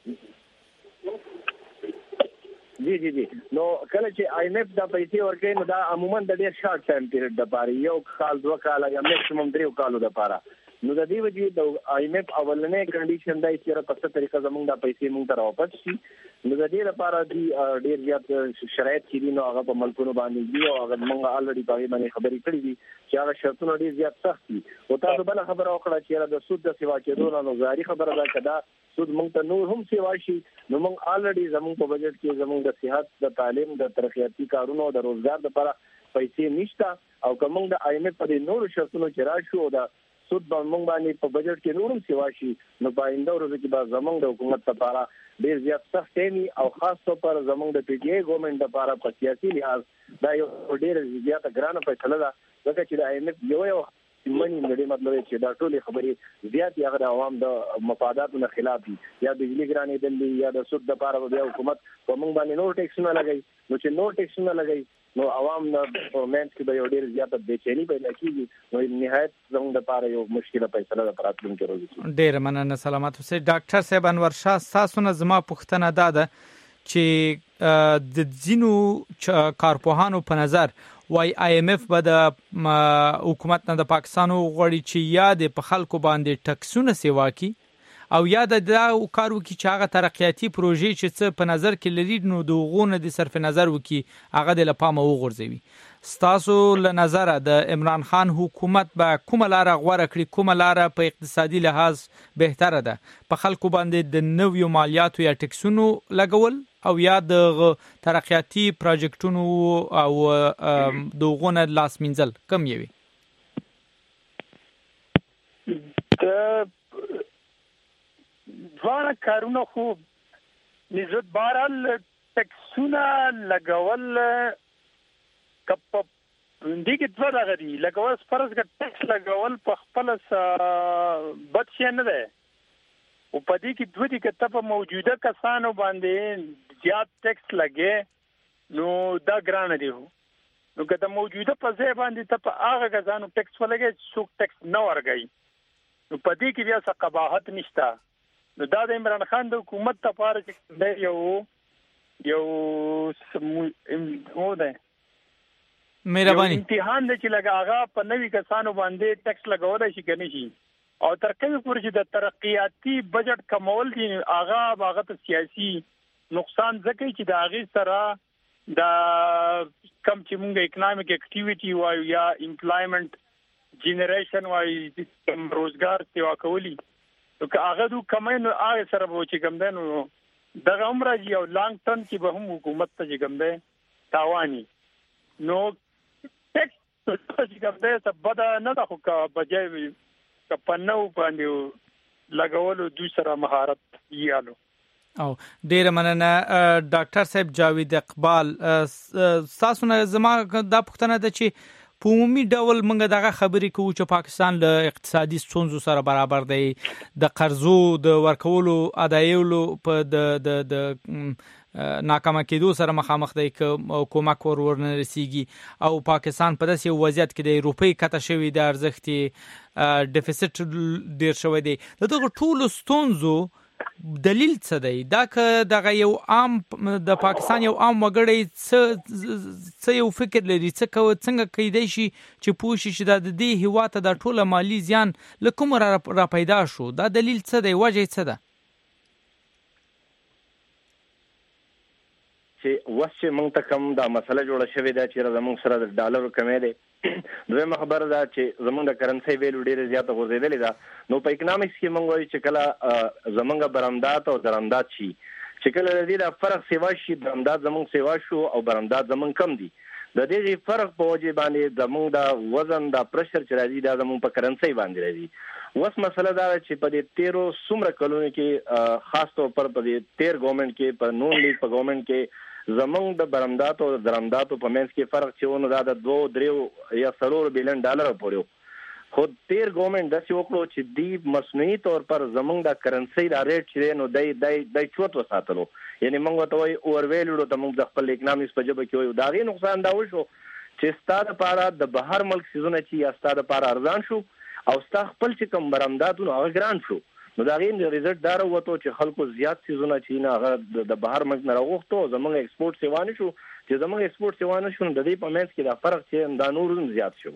جی جی جی نو کله چې آی ایم اف دا پیسې ورکړي نو دا عموما د ډیر شارټ ټایم پیریډ د پاره یو کال دوه کال یا میکسیمم درې کالو د پاره نو د دې وجې د آی ایم ایف اولنې کنډیشن دا چې په څه طریقه زموږ د پیسې موږ ته راوپس شي. نو د دې لپاره دی ډېر زیات شرایط چې دي نو هغه په ملکونو باندې دي او هغه موږ الریډي په باندې خبرې کړې دي چې هغه شرطونه ډېر زیات سخت دي. او تاسو بل خبره وکړه چې د سود د سیوا کېدو نه زاري خبره ده کدا سود موږ ته نور هم سیوا شي نو موږ الریډي زموږ په بجټ کې زموږ د صحت د تعلیم د ترقیاتي کارونو او د روزګار لپاره پیسې نشته او کوم د آی ایم ایف په نورو شرطونو چې راشو او د سود باندې باندې په بجټ کې نورم سیوا شي نو پاینده ورځ کې به زموږ د حکومت لپاره ډېر زیات سخت دی او خاص طور پر زموږ د پی ډی ای ګورنمنت لپاره په سیاسي لحاظ دا یو ډېر زیات ګرانه فیصله ده ځکه چې د آی ایم ایف یو یو منی مړي مطلب چې دا ټول خبرې زیات یې د عوام د مفاداتو نه خلاف دي یا بجلی ګرانې دلی یا د سود لپاره بیا حکومت په موږ باندې نور ټیکس نه لګي نو چې نور ټیکس نه لګي نو عوام د ګورنمنت کې به یو ډېر زیات بېچینی پیدا کیږي نو نهایت زموږ لپاره یو مشکله فیصله ده راتلونکي ورځو. ډېر مننه سلامت اوسئ. ډاکټر صاحب انور شاه تاسو نه زما پوښتنه ده ده چې د ځینو کارپوهانو په نظر وای آی ایم ایف به د حکومت نه د پاکستان غوړي چې یا د په خلکو باندې ټکسونه سیوا کی او یا د دا کار وکي چې هغه ترقیاتي پروژې چې څه په نظر کې لري نو د غونه د صرف نظر وکي هغه د لپامه وغورځوي. ستاسو له نظر د عمران خان حکومت به کومه لار غوړه کړي کومه لار په اقتصادي لحاظ بهتره ده په خلکو باندې د نویو مالیاتو یا ټکسونو لګول او یا د ترقیاتي پروجیکټونو او د غونه لاس منځل کم یوي؟ ځوانه کارونه خو نزد بارال ټکسونه لګول کپ دې کې څه راغلي لګول فرض کا ټکس لګول په خپل بد شي نه ده او په دې کې دوی کې ته په موجوده کسانو باندې زیات ټکس لګي نو دا ګران دی نو که د موجوده په ځای باندې ته په هغه کسانو ټکس ولګي څوک ټکس نه ورګي نو په دې کې بیا څه قباحت نشته. نو دا د عمران خان د حکومت لپاره چې یو یو سمو ده مهرباني امتحان دی چې لګا هغه په نوي کسانو باندې ټکس لګولای شي کني شي او تر کومه پورې چې د ترقیاتي بجټ کمول دي هغه هغه ته سیاسي نقصان ځکه چې د هغه سره د کم چې موږ اکونومیک اکټیویټي وایو یا امپلایمنت جنریشن وایي روزګار سیوا کولی نو که هغه دوه کمای نو هغه سره به چې کوم دی نو دغه عمره یو لانګ ټرم کې به هم حکومت ته چې کوم دی تاواني نو ټیکس چې کوم دی څه بده نه ده خو که بجای که په نو باندې لګولو دوی سره مهارت یالو. او ډیره مننه ډاکټر صاحب جاوید اقبال. تاسو نه زما دا پوښتنه ده چې په عمومي ډول موږ دغه خبرې کوو چې پاکستان له اقتصادي ستونزو سره برابر دی د قرضو د ورکولو ادایولو په د د د ناکامه کېدو سره مخامخ دی که کومک ور ورنه رسیږي او پاکستان په داسې وضعیت کې د روپۍ کته شوی د ارزښت ډیفیسټ ډیر شوی دی. دغه ټولو ستونزو دلیل څه دی؟ دا که دغه یو عام د پاکستان یو عام وګړی څه څه یو فکر لري څه کو څنګه کېدای شي چې پوه شي چې د دې هیواد ته د ټوله مالی زیان له کومه را, را پیدا شو؟ دا دلیل څه دی؟ وجه څه ده؟ چې واسه موږ ته کوم دا مسله جوړه شوې ده چې زموږ سره د ډالر کمې ده. دویمه خبره ده چې زموږ د کرنسي ویلو ډیره زیاته غورځېدلې ده نو په اکونومکس کې موږ وایو چې کله زموږ برآمدات او درآمدات شي چې کله د دې د فرق سیوا شي برآمدات زموږ سیوا شو او برآمدات زموږ کم دي د دې فرق په وجه باندې زموږ د وزن د پرشر چې راځي دا زموږ په کرنسي باندې راځي. اوس مسله دا چې په دې تیرو څومره کلونو کې خاص طور پر په دې تیر ګورنمنت کې په نون لیگ په ګورنمنت کې زمونږ د برآمداتو او درآمداتو په منځ کې فرق چې ونه دا د دوه دریو یا څلور بلین ډالر پورې خو تیر ګورنمنت داسې وکړو چې دی مصنوعي طور پر زمونږ د کرنسي دا ریټ چې نو دای دای دای چوت وساتلو یعنی موږ ته وایي اور ویلو ته موږ د خپل اکونومکس په جبه کې وایو دا غي نقصان دا وشو چې ستاره لپاره د بهر ملک سيزونه چې یا ستاره لپاره ارزان شو او ستاره خپل چې کوم برآمداتونه هغه ګران شو نو دا غي ریزلټ دا وروته چې خلکو زیات سيزونه چې نه هغه د بهر ملک نه راغوښتو زمونږ ایکسپورټ سیوانه شو چې زمونږ ایکسپورټ سیوانه شو د دې په منځ کې دا فرق چې دا نور زیات شو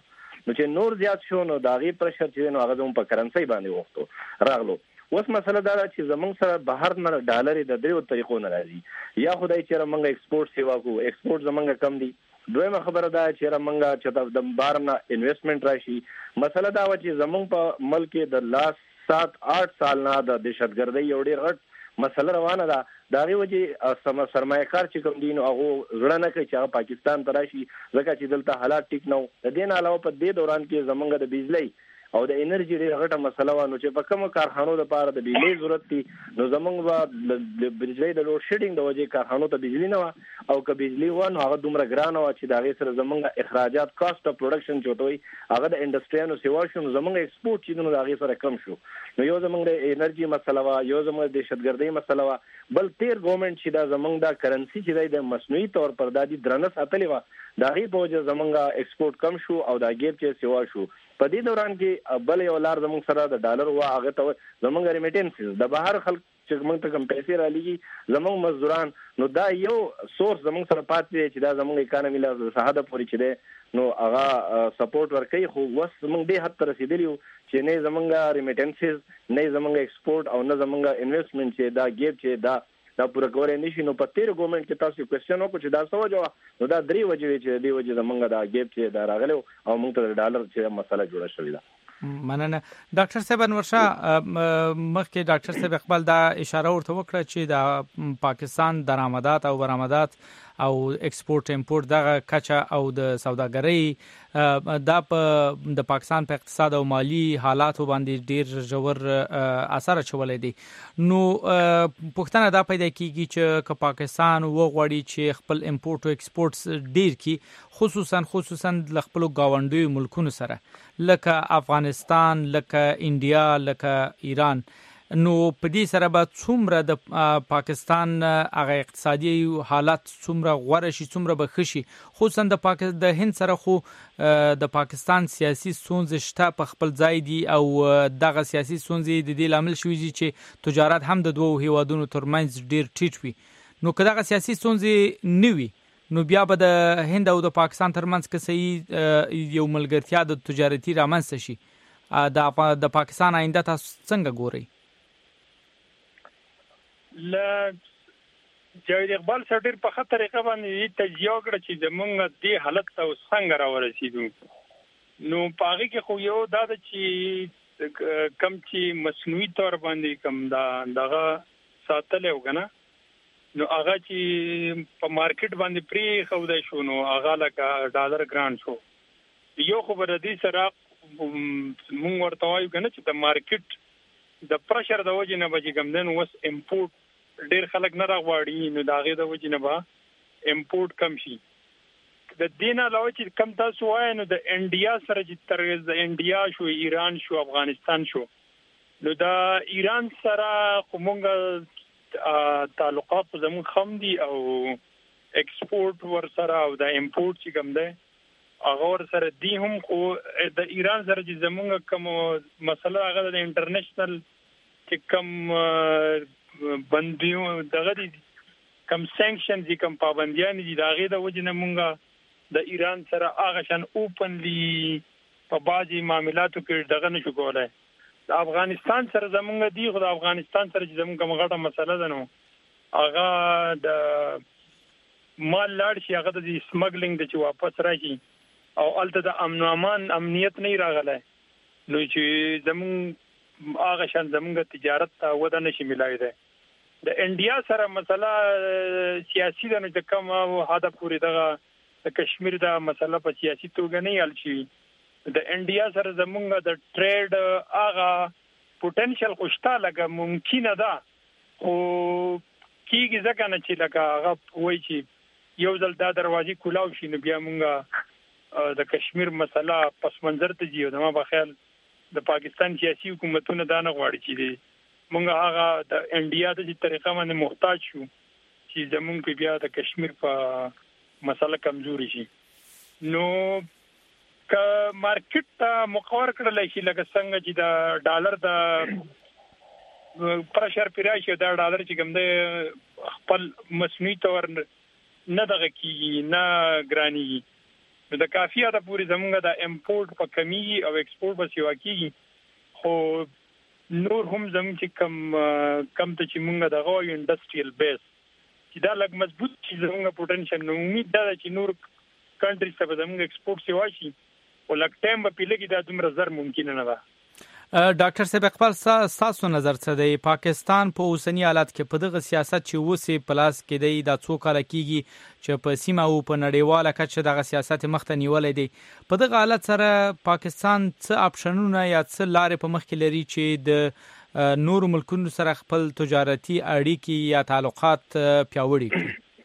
نو چې نور زیات شو نو دا غي پرشر چې نو هغه زموږ په کرنسي باندې وختو راغلو. اوس مسله دا ده چې زموږ سره بهر نه ډالر د دریو طریقو نه راځي، یا خدای چې موږ ایکسپورټ سیوا کو، ایکسپورټ زموږ کم دي. دویمه خبره دا چې موږ چې د بار نه انویسټمنټ راشي. مسله دا و چې زموږ په ملک د لاس سات آٹھ سال نه د دهشتګردۍ یو ډېر غټ مسله روانه ده. دا غي وجه سرمایه‌کار چې کوم دي نو هغه زړه نه کوي چې هغه پاکستان ته راشي، ځکه چې دلته حالات ټیک نه وو. د دې نه علاوه په دې دوران کې زموږ د بجلی او د انرژي ډېر غټه مسله و، نو چې په کوم کارخانو لپاره د بجلی ضرورت دي نو زموږ به د بجلی د لوډ شیډینګ د وجې کارخانو ته بجلی نه و، او که بجلی و نو هغه دومره ګرانه و چې د هغې سره زموږ اخراجات کاسټ اف پروډکشن چې ورته وایي هغه د انډسټریانو سیوا شو، نو زموږ ایکسپورټ چې نو د هغې سره کم شو. نو یو زموږ د انرژي مسله وه، یو زموږ د دهشتګردۍ مسله وه، بل تیر ګورنمنټ چې دا زموږ دا کرنسي چې دی د مصنوعي طور پر دا دي درنه ساتلې وه، د هغې په وجه زموږ ایکسپورټ کم شو او دا ګیپ چې سیوا شو. په دې دوران کې بل یو لار زموږ سره د ډالر و، هغه ته زموږ ریمیټنسز د بهر خلک چې موږ ته کوم پیسې رالیږي زموږ مزدوران، نو دا یو سورس زموږ سره پاتې دی چې دا زموږ اکانومي له حده پورې چې دی نو هغه سپورټ ورکوي. خو اوس موږ دې حد ته رسېدلي یو چې نه زموږ ریمیټنسز، نه زموږ ایکسپورټ او نه زموږ انویسټمنټ چې دا ګیپ چې دا دا پوره کولای نشي. نو په تیر ګورنمنټ کې تاسو کوېسچن وکړو چې دا څه وجه وه، نو دا درې وجې چې دې وجې زموږ دا ګیپ چې دا راغلی او موږ ته د ډالر چې مسله جوړه شوې ده. مننه ډاکټر صاحب. انورشاه مخکې ډاکټر صاحب خپل دا اشاره ورته وکړه چې د پاکستان درآمدات او برآمدات او ایکسپورټ امپورټ دغه کچه او د سوداګرۍ دا په د پاکستان په اقتصاد او مالی حالاتو باندې ډیر ژور اثر اچولی دی. نو پوښتنه دا پیدا کیږي چې که پاکستان وغواړي چې خپل امپورټ او ایکسپورټ ډیر کی، خصوصا خصوصا ل خپل ګاونډیو ملکونو سره لکه افغانستان، لکه انډیا، لکه ایران، نو په دې سره به څومره د پاکستان هغه اقتصادي حالات څومره غوره شي، څومره به ښه شي. خصوصا د پاک د هند سره خو د پاکستان سیاسي ستونزې شته په خپل ځای دي، او دغه سیاسي ستونزې د دې لامل شوي دي چې تجارت هم د دوو هیوادونو ترمنځ ډیر ټیټ وي. نو که دغه سیاسي ستونزې نه وي نو بیا به د هند او د پاکستان ترمنځ که صحیح یو ملګرتیا د تجارتي رامنځته شي. د پاکستان آینده تاسو څنګه ګورئ؟ ل جاوید اقبال سره ډېر په ښه طریقه باندې تجزیه وکړه چې زمونږ دې حالت ته اوس څنګه راورسېدو. نو په هغې کې خو یو دا ده چې کم چې مصنوعي طور باندې کم دا دغه ساتلی و که نه، نو هغه چې په مارکیټ باندې پرېښودی شو نو هغه لکه ډالر ګران شو. یو خو به د دې سره مونږ ورته وایو که نه چې د مارکیټ د پرشر د وجې نه به چې کوم دی نو اوس امپورټ ډېر خلک نه راغواړي، نو د هغې د وجې نه به امپورټ کم شي. د دې نه علاوه چې کم تاسو وایئ نو د انډیا سره چې تر د انډیا شو، ایران شو، افغانستان شو، نو د ایران سره خو مونږ تعلقات په زموږ خم دي او ایکسپورټ ور سره او د امپورټ چې کوم دی هغه ور سره دي هم. خو د ایران سره چې زموږ کوم مسله هغه د انټرنیشنل چې کوم بندیو دغه دي، کوم سانکشن دي، کوم پابندیان دي، د هغې د وجې نه مونږ د ایران سره هغه شان اوپنلی په بعضې معاملاتو کې دغه نشو کولی. د افغانستان سره زمونږ دي، خو د افغانستان سره چې زمونږ کومه غټه مسله ده نو هغه د مال لاړ شي، هغه د سمګلینګ د چې واپس راشي او هلته د امن و امان امنیت نه راغلی، نو چې زمونږ هغه شان زمونږ تجارت ته وده نشي میلاویدی. د انډیا سره مسله سیاسي ده، نو چې کوم حده پورې دغه د کشمیر دا مسله په سیاسي توګه نه حل شي. د انډیا سره زمونږ د ټریډ هغه پوټنشل خو شته، لکه ممکنه ده، خو کېږي ځکه نه چې لکه هغه وایي چې یو ځل دا دروازې کولاو شي نو بیا مونږ د کشمیر مسله پس منظر ته ځي. او زما په خیال د پاکستان سیاسي حکومتونه دا نه غواړي چې مونږ هغه د انډیا د طریقه باندې محتاج شو چې زمونږ په بیا د کشمیر په مسله کمزوري شي. نو که مارکیټ ته مقرر کړلی شي لکه څنګه چې د ډالر د پرشر پرې راشي، دا ډالر چې کوم دی خپل مصنوعي طور نه دغه کېږي، نه ګرانېږي، نو د کافي اته پوری زمونږ د امپورټ په کمی او ایکسپورټ په سیوا کې خو نور هم زموږ چې کم کم ته چې مونږ دغه انډستریال بیس چې دا لږ مضبوط چې زمونږ پوتنشل نو امید دا چې نور کنټریز ته زمونږ ایکسپورټ سیوا شي او لږ ټایم به پیلګي دا دومره زر ممکن نه ده. ډاکټر صاحب اقبال تاسو نظر څه دی پاکستان په اوسنی حالت کې په دغه سیاست چې وسی پلاس کې دی د څو کال کېږي چې په سیمه او په نړیواله کچه دغه سیاست مخته نیولې دی په دغه حالت سره پاکستان څه اپشنونه یا څه لارې په مخ کې لري چې د نور ملکونو سره خپل تجارتي اړیکې یا تعلقات پیاوړي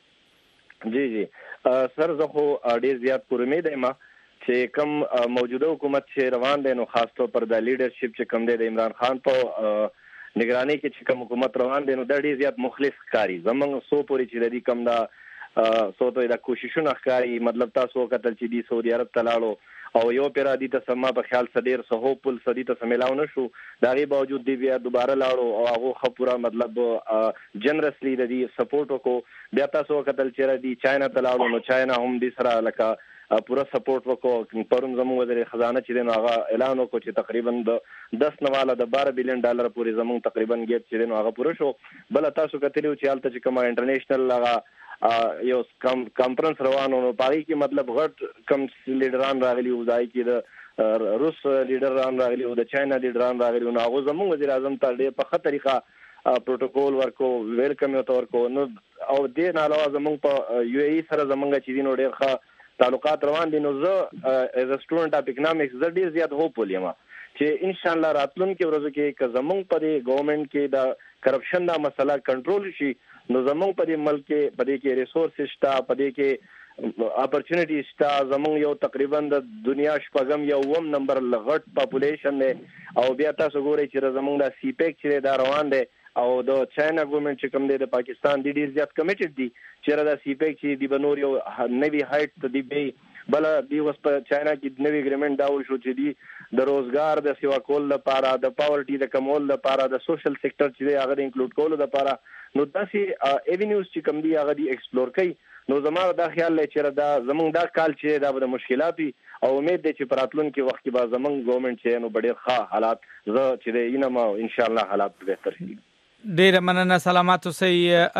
کړي؟ جی جی سر زه خو ډیر زیات پر امید یم چې کوم موجوده حکومت چې روان دی نو خاص طور پر د لیډرشپ چې کوم دی د عمران خان په نگرانی کې چې کوم حکومت روان دی نو د ډیر زیات مخلص ښکاري زمونږ سو پورې چې د دې کوم دا سو ته د کوششونه ښکاري مطلب تاسو کتل چې دی سعودي عرب ته لاړو او یو پیر دي ته سما په خیال سدیر سهو پل سدي ته سملاو نشو دا غي باوجود دی بیا دوباره لاړو او هغه خپورا مطلب جنرسلی د دې سپورټ وکړو بیا تاسو کتل چې دی چاینا ته لاړو نو چاینا هم دې سره لکه پورا سپورټ وکړو پرون زموږ وزیر خزانه چې دین هغه اعلان وکړ چې تقریبا د دس نواله د بارہ بلین ډالر پورې زموږ تقریبا ګیپ چې دین هغه پوره شو بل تاسو کتلی چې حالت چې کومه انټرنیشنل هغه یو کم کانفرنس روانو نو پای کې مطلب غټ کم لیډران راغلي او ځای کې د روس لیډران راغلي او د چاینا لیډران راغلي نو هغه زموږ وزیر اعظم ته ډېر په خطر طریقه پروتوکول ورکو ویلکم یو تور کو نو او دې نه علاوه زموږ په یو ای سره زموږ چې دین ډېر ښه تعلقات روان دي نو زه از ا سټوډنټ اف اکونومکس زه ډیر زیات هوپفل یم چې ان شاء الله راتلونکي ورځو کې که زمونږ په دې ګورنمنت کې د کرپشن دا مسله کنټرول شي نو زمونږ په دې ملک کې په دې کې ریسورسز شته په دې کې اپورچونټی شته زمونږ یو تقریبا د دنیا شپږم یو وم نمبر لغټ پاپولیشن دی او بیا تاسو ګورئ چې زمونږ د سی پیک چې دا روان دی او د چاینا ګورنمنت چې کوم دی د پاکستان دی ډیر زیات کمیټډ دي چې دا سی پیک چې دی بنور یو نوی هایټ دی به بل دی وس په چاینا کې نوی اګریمنت دا وشو چې دی د روزګار د سیوا کول لپاره د پاورټي د کمول لپاره د سوشل سېکټر چې دی هغه انکلوډ کول لپاره نو داسې ایونیوز چې کوم دی هغه دی ایکسپلور کړي نو زما دا خیال لري چې دا زمونږ دا کال چې دا د مشکلات او امید دی چې پراتلونکو وخت کې به زمونږ ګورنمنت چې نو ډېر ښه حالات زه چې دی نه ما ان شاء الله حالات بهتر شي. ډیر مننه سلامات اوسئ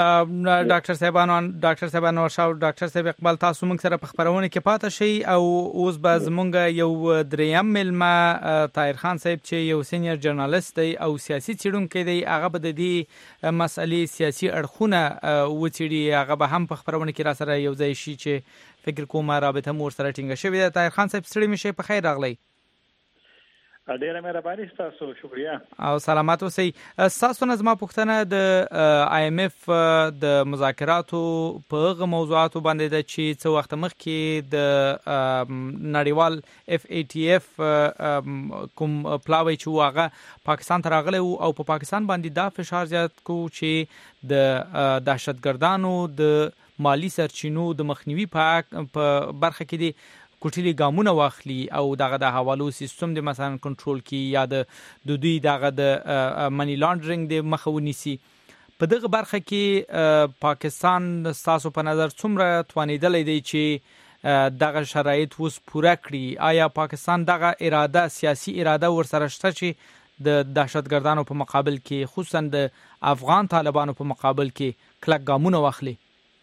ډاکټر صاحبانو ډاکټر صاحبانو شاو ډاکټر صاحب اقبال تاسو موږ سره په خبرونه کې پاتې شي او اوس به زمونږ یو دریم ملما طاهر خان صاحب چې یو سینیئر جرنالست دی او سیاسي څېړونکی دی هغه به د دې مسلې سیاسي اړخونه وڅېړي هغه به هم په خبرونه کې را سره یو ځای شي چې فکر کوم رابطه مور سره ټینګه شوې ده. طاهر خان صاحب ستړي مشه په خیر راغلی. ډیره مهرباني تاسو شکریا او سلامات اوسئ. تاسو نه زما پوښتنه د آی ایم اف د مذاکراتو په هغه موضوعاتو باندې ده چې څو وخت مخکې د نړیوال اف ای ټی اف کوم پلاوی چې هغه پاکستان ته راغلی او په پاکستان باندې دا فشار زیات کو چې د دهشتګردانو د مالی سرچینو د مخنیوي په برخه کې دي کوټلی ګامونه واخلي او دغه د حوالو سیستم د مثلا کنټرول کی یا د دوی دغه د منی لانډرینګ د مخاوني سي په دغه برخه کې پاکستان تاسو په نظر څومره توانیدل دی چې دغه شرایط وس پوره کړي؟ آیا پاکستان دغه اراده سیاسي اراده ورسره شته چې د دهشتګردانو په مقابل کې خصوصا د افغان طالبانو په مقابل کې کلک ګامونه واخلي؟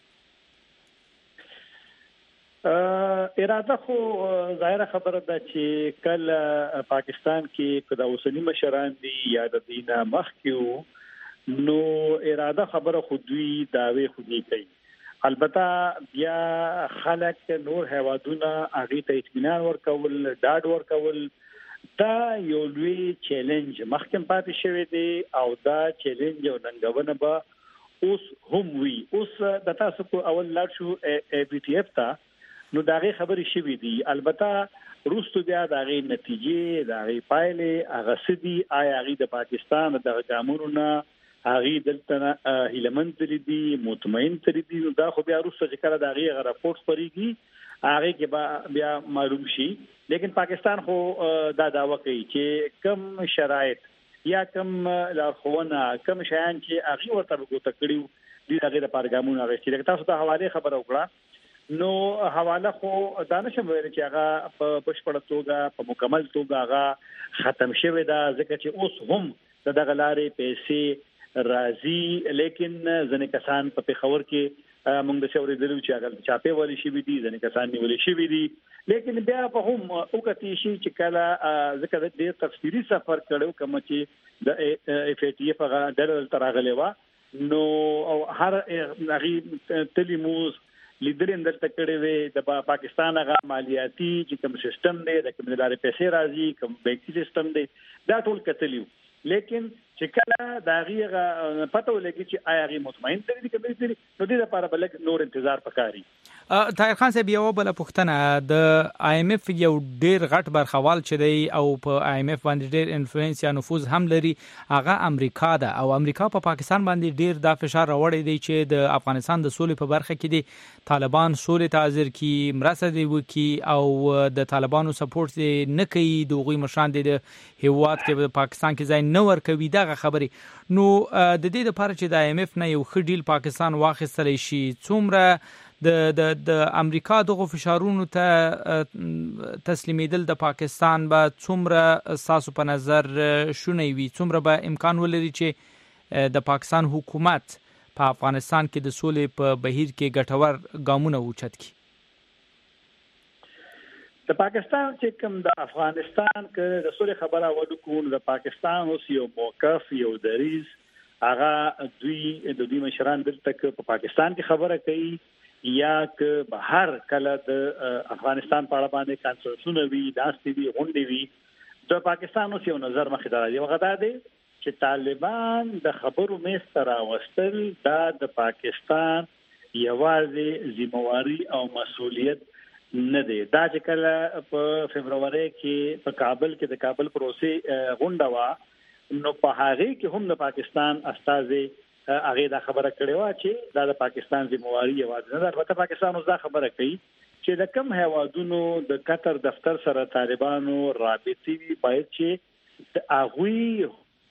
اراده خو ظاهره خبره ده چې کله پاکستان کې کدا اوسنی مشران دي یا د دینه مخکیو نو اراده خبره خو دوی داوی خو دی کوي. البته بیا خلک نور هوادونه هغه ته اطمینان ورکول ډاډ ورکول دا یو لوی چیلنج مخکې پاتې شوی دی او دا چیلنج او ننګونه به اوس هم وي. اوس د تاسو کو اول لاړ شو ای بي ټي اف ته نو داغه خبرې شوې دي البته روستو بیا داغه نتیجې داغه پایلې هغه سدي آیا هغه د پاکستان د ګامونو نه هغه دلته هیلمن تر دي مطمئن تر دي دا خو بیا روستو چې کړه داغه راپورټ پرېږي هغه کې بیا معلوم شي. لیکن پاکستان خو دا داوا کوي چې کم شرایط یا کم لارښوونه کم شیان چې هغه ورته وګورئ کړیو دي هغه د پارګامونو هغه چې تاسو ته حواله خبر وکړه نو حواله خو دانش ویل چې هغه په بشپړ توګه په مکمل توګه هغه ختم شوی دا ځکه چې اوس هم د دغه لارې پیسې راځي، لیکن ځینې کسان په پیښور کې موږ د شوري دلو چې هغه چاپې ولې شي دي، ځینې کسان نیولې شي دي، لیکن بیا په هم وکړي شي چې کله ځکه د ډېر تفصیلی سفر کړو کوم چې د اف ای ټی اف هغه ډېر ترغلې و نو او هر هغه تلیموس لیدرین دلته کړي وي د پاکستان هغه مالیاتي چې کوم سیستم دی د کوم لارې پیسې راځي کوم بانکي سیستم دی دا ټول کتلیو، لیکن چې کله دا غیغه پته ولګي چې آیا غي مطمئن دي چې به دي نو دې لپاره بل نور انتظار پکاري. طاهر خان صاحب یو بل پوښتنه، د آی ایم ایف یو ډیر غټ برخوال چې دی او په آی ایم ایف باندې ډیر انفلوئنس یا نفوذ هم لري هغه امریکا ده او امریکا په پا پاکستان باندې ډیر د فشار راوړی دی چې د افغانستان د سولې په برخه کې دي طالبان سولې ته حاضر کی مرسته دی وکي او د طالبانو سپورټ دی نه کوي، دوغوی مشان دی د هیواد کې په پاکستان کې ځای نه ورکوي دغه خبري. نو د دې لپاره چې د آی ایم ایف نه یو ښه ډیل پاکستان واخیستلی شي څومره د د د امریکا دغه فشارونو ته تسلیمیدل د پاکستان به څومره ساسو په نظر شونی وي، څومره به امکان ولري چې د پاکستان حکومت په افغانستان کې د سولې په بهیر کې ګټور ګامونه اوچت کړي؟ د پاکستان چې کوم د افغانستان کې د سولې خبره وډکون د پاکستان اوس یو موقف یو دریز هغه دوی د دوی مشران دلته په پاکستان کې خبره کوي یا که بهر کله د افغانستان په اړه باندې کانفرنسونه وي داسې وي غونډې وي د پاکستان اوس یو نظر مخې ته راځي هغه دا دی چې طالبان د خبرو میز ته راوستل دا د پاکستان یوازې ذمہواری او مسؤلیت نه دی. دا چې کله په فبرवरी کې په کابل کې د کابل پروسې غونډه وا نو په هغه کې هم د پاکستان استازي هغه دا خبره کړې و چې دا د پاکستان ذمہواری یوازې نه ده، البته پاکستان اوس دا خبره کوي چې د کم هوادونو د قطر دفتر سره طالبانو رابطې وي باید چې د اغوی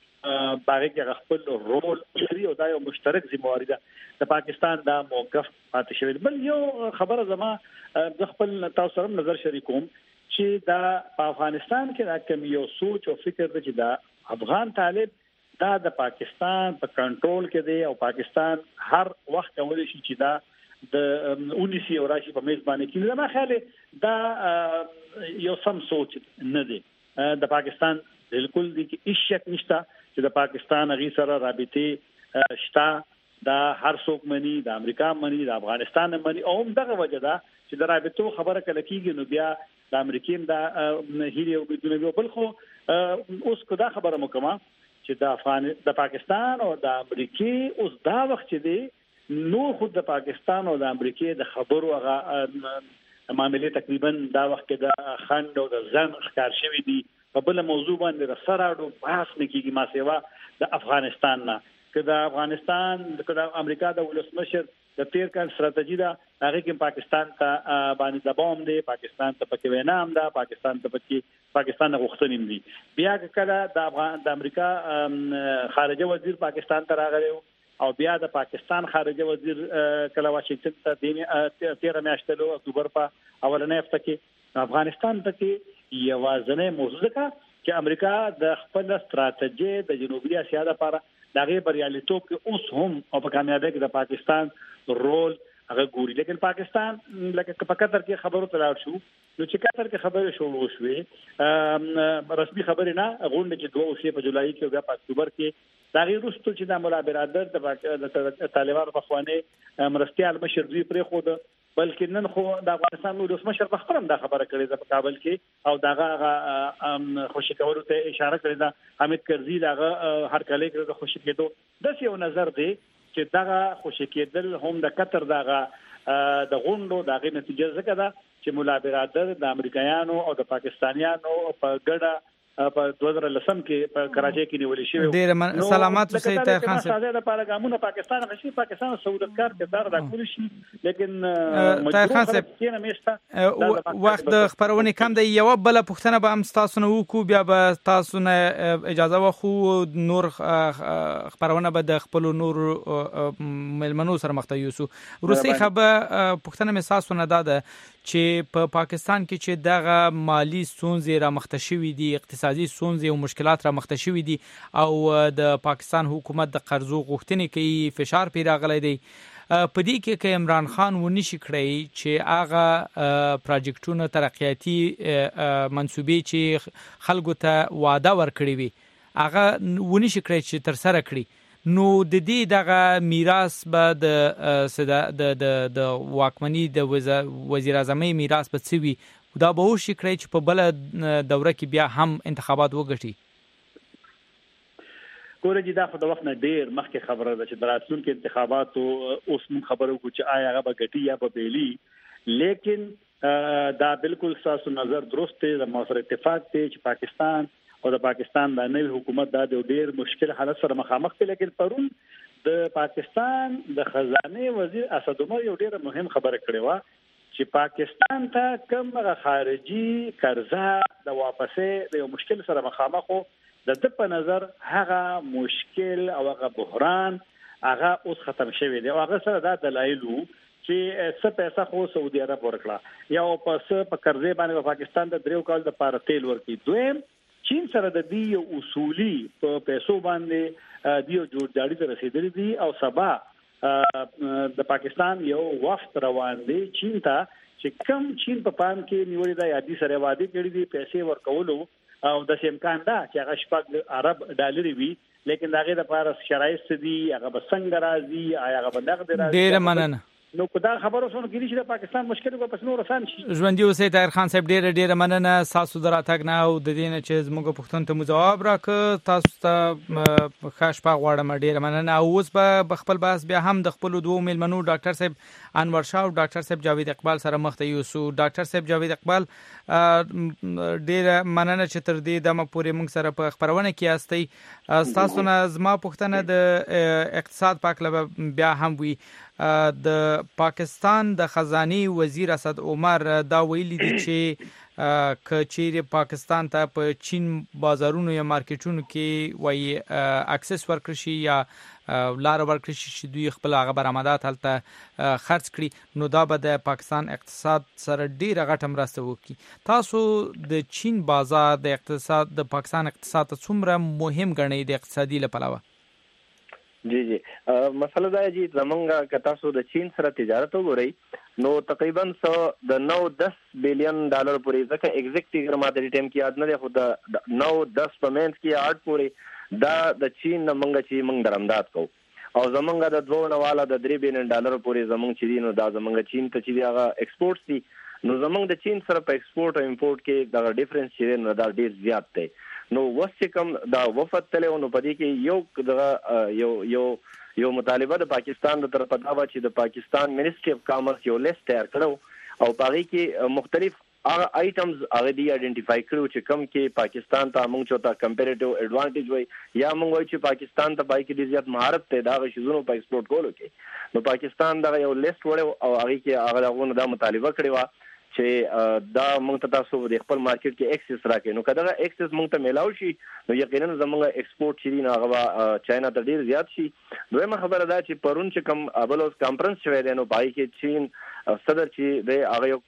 باغ کې خپل رول لري او دا یو مشترک ذمہواری ده. د پاکستان دا موقف پاتې شوی. بل یو خبره زما د خپل تاسو سره نظر شریکوم چې دا په افغانستان کې دا کوم یو سوچ او فکر دی چې دا افغان طالب دا د پاکستان په کنټرول کې دی او پاکستان هر وخت کولی شي چې دا د اونیسی او راشي په میز باندې کې زما خیال دا یو سم سوچ نه دی. د پاکستان بالکل دي کې هیڅ شک نشته چې د پاکستان غي سره رابطه شته، دا هر څوک مني، د امریکا مني، د افغانستان مني او دغه وجه ده چې د رابطو خبره کله کیږي نو بیا د امریکیم دا هیله او بدون بل خو اوس کو دا خبره مکمه چې د افغان د پاکستان او د امریکای اوس دا وخت چې دی نو خود د پاکستان او د امریکای د خبرو هغه معاملې تقریبا دا وخت کې د خند او د ځن ښکار شوی دي په بل موضوع باندې رسراړو بحث نه کیږي ما سیوا د افغانستان نه که د افغانستان که د امریکا د ولسمشر د تیر کال ستراتیژي دا هغه کې پاکستان ته باندې دباوم دی، پاکستان ته پکې وینام دا، پاکستان ته پکې پاکستان غوښتنې دي. بیا کله د افغان د امریکا خارجه وزیر پاکستان ته راغلی او بیا د پاکستان خارجه وزیر کله واشنگټن ته د تیر میاشتې له اکتوبر په اولنې هفته کې افغانستان ته یوازنه موضوع ده چې امریکا د خپل ستراتیژي د جنوبي اسیا لپاره دغه بریالیتوب کې اوس هم او په کامیابی کې د پاکستان رول هغه ګوري، لیکن پاکستان لکه په قطر کې خبرو تلاړ شو نو چې قطر کې خبرې شروع شوې رسمي خبرې نه غونډه چې دوه شي په جولای کې او بیا په اکتوبر کې دا غیر رسټو چې د مولا برادر د طالبانو په خوانه مرستيال مشر دوی پرې خو د بلکې نن خو د افغانستان نو د مشر په خبره دا خبره کړې ده په کابل کې او داغه خوشی کولو ته اشاره کړې ده حمید کرزي داغه هر کله کې د خوشی کېدو د یو نظر دی چې داغه خوشی کېدل هم د قطر داغه د غونډو داغه نتیجه څه ده چې مولا برادر د امریکایانو او د پاکستانیانو په ګډه په دوه هزار لسم کې په کراچۍ کې نیولې شوی. ډېر سلامات اوسئ طاهر خان صاحب. دا لپاره ګامونه پاکستان غشي پاکستان سعودتکار کردار ادا کول شي، لیکن طاهر خان صاحب وخت د خبرونه کم دی. یو بل پښتنه به هم تاسو نه وکړو، بیا به تاسو نه اجازه واخو نور خبرونه به د خپل نور ملمنو سره مخته یوسو. روسي خبر پښتنه مې تاسو نه داده چې په پاکستان کې چې دغه مالی ستونزې را مخته شوې دي، اقتصادي ستونزې او مشکلات را مخته شوې دي او د پاکستان حکومت د قرضو غوښتنې کوي، فشار پې راغلی دی. په دې کې که عمران خان ونشي کړی چې هغه پراجیکټونه ترقیاتي منصوبې چې خلکو ته وعده ورکړې وي هغه ونشي کړی چې ترسره کړي، نو د دې دغه میراث به د د د واکمنۍ د وزیر اعظمۍ میراث به څه وي؟ دا به وشي کړی چې په بله دوره کې بیا هم انتخابات وګټي. ګوره چې دا خو د وخت نه ډېر مخکې خبره ده چې د راتلونکي انتخاباتو اوس موږ خبرو کوو چې آیا هغه به ګټي یا به بیلي، لیکن دا بالکل ستاسو نظر درست دی. د موثر اتفاق دی چې پاکستان او د پاکستان د نوي حکومت دا د ډېر مشکل حالت سره مخامخ دي. لیکن پرون د پاکستان د خزانه وزیر اسد عمر یو ډېر مهم خبره کړې و چې پاکستان ته کوم خارجي قرضه د واپسې د یو مشکل سره مخامخ وو، د د په نظر هغه مشکل او هغه بحران هغه اوس ختم شوی دی او هغه سره دا دلایل چې څه پیسې خو سعودي عرب ورکړه یا په څه په قرضې باندې پاکستان د دریو کال د پاره تیل ورکړي. دویم چین سره د دې اصولي په پیسو باندې دیو جوړ جاړي ته رسیدلي دي او سبا د پاکستان یو وفد روان دی چین ته چې کم چین په پام کې نیولې ده یادي سره وادي کړي دي پیسې ورکولو او د امکان ده چې هغه شپږ عرب ډالر وي، لیکن داغه د لپاره شرایط دي هغه به څنګه راځي، آیا هغه به نقد راځي. ډېر مننه. نو کدا خبرو سره کې چې د پاکستان مشکل په پسنو رسان شي. ژوندۍ اوسئ طاهر خان صاحب، ډېر ډېر مننه تاسو دراتګ نه او د دې نه چې زموږ پښتون ته جواب راکړ. تاسو ته ښه شپه غواړم. ډېر مننه. او اوس به خپل بحث بیا هم د خپل دوه میلمنو ډاکټر صاحب انور شاه او ډاکټر صاحب جاوید اقبال سره مخته یوسو. ډاکټر صاحب جاوید اقبال ډېر مننه چې تر دې دمه پورې موږ سره په خبرونه کې یاستئ. تاسو نه زما پوښتنه د اقتصاد په اړه بیا هم وي. د پاکستان د خزانه وزیر اسد عمر دا ویلي دي چې که چیرې پاکستان ته په چین بازارونو یا مارکیټونو کې وایي اکسس ورکړي شي یا لار ورکړي شي چې دوی خپل هغه برآمدات هلته خرڅ کړي، نو دا به د پاکستان اقتصاد سره ډیره غټه مرسته وکړي. تاسو د چین بازار د اقتصاد د پاکستان اقتصاد ته څومره مهم ګڼئ د اقتصادي لپاره؟ جی جی مسله دا چې زمونږه که تاسو د چین سره تجارت وګورئ نو تقریبا سو د نو دس بلین ډالر پورې، ځکه ایگزیکټ فیګر ما د ټیم کې یاد نه دی خو د نو دس په منځ کې اټ پورې دا د چین نه مونږ چې مونږ درآمدات کوو او زمونږه د دوه نه والا د درې بلین ډالر پورې زمونږ چې دي نو دا زمونږ چین ته چې هغه ایکسپورټس دي، نو زمونږ د چین سره په ایکسپورټ او امپورټ کې دا ډیفرنس چې نو دا ډیر زیات دی. نو وسه کوم دا وفد تله نو پدې کې یو دغه یو یو یو مطالبه د پاکستان د طرفه دا و چې د پاکستان منیسټری اف کامرس یو لیست تیار کړو او پاره کې مختلف هغه آیټمز هغه دی آئیډنټیفای کړو چې کم کې پاکستان ته موږ چوتا کمپیریټیو ایڈوانټیج وای یا موږ وای چې پاکستان ته پای کې د زیات مهارت ته دا شیزونو په ایکسپورټ کولو کې. نو پاکستان دا یو لیست وړو او هغه کې هغه غوونه دا مطالبه کړی و چې دا موږ ته تاسو د خپل مارکیټ کې ایکسس راکې، نو کله ایکسس موږ ته میلاو شي نو یقینا زموږ ایکسپورټ چې نه هغه چاینا ته ډیر زیات شي. دویمه خبره دا چې پرون چې کوم ابلوس کانفرنس شوی دی نو پای کې چین صدر چې د هغه یو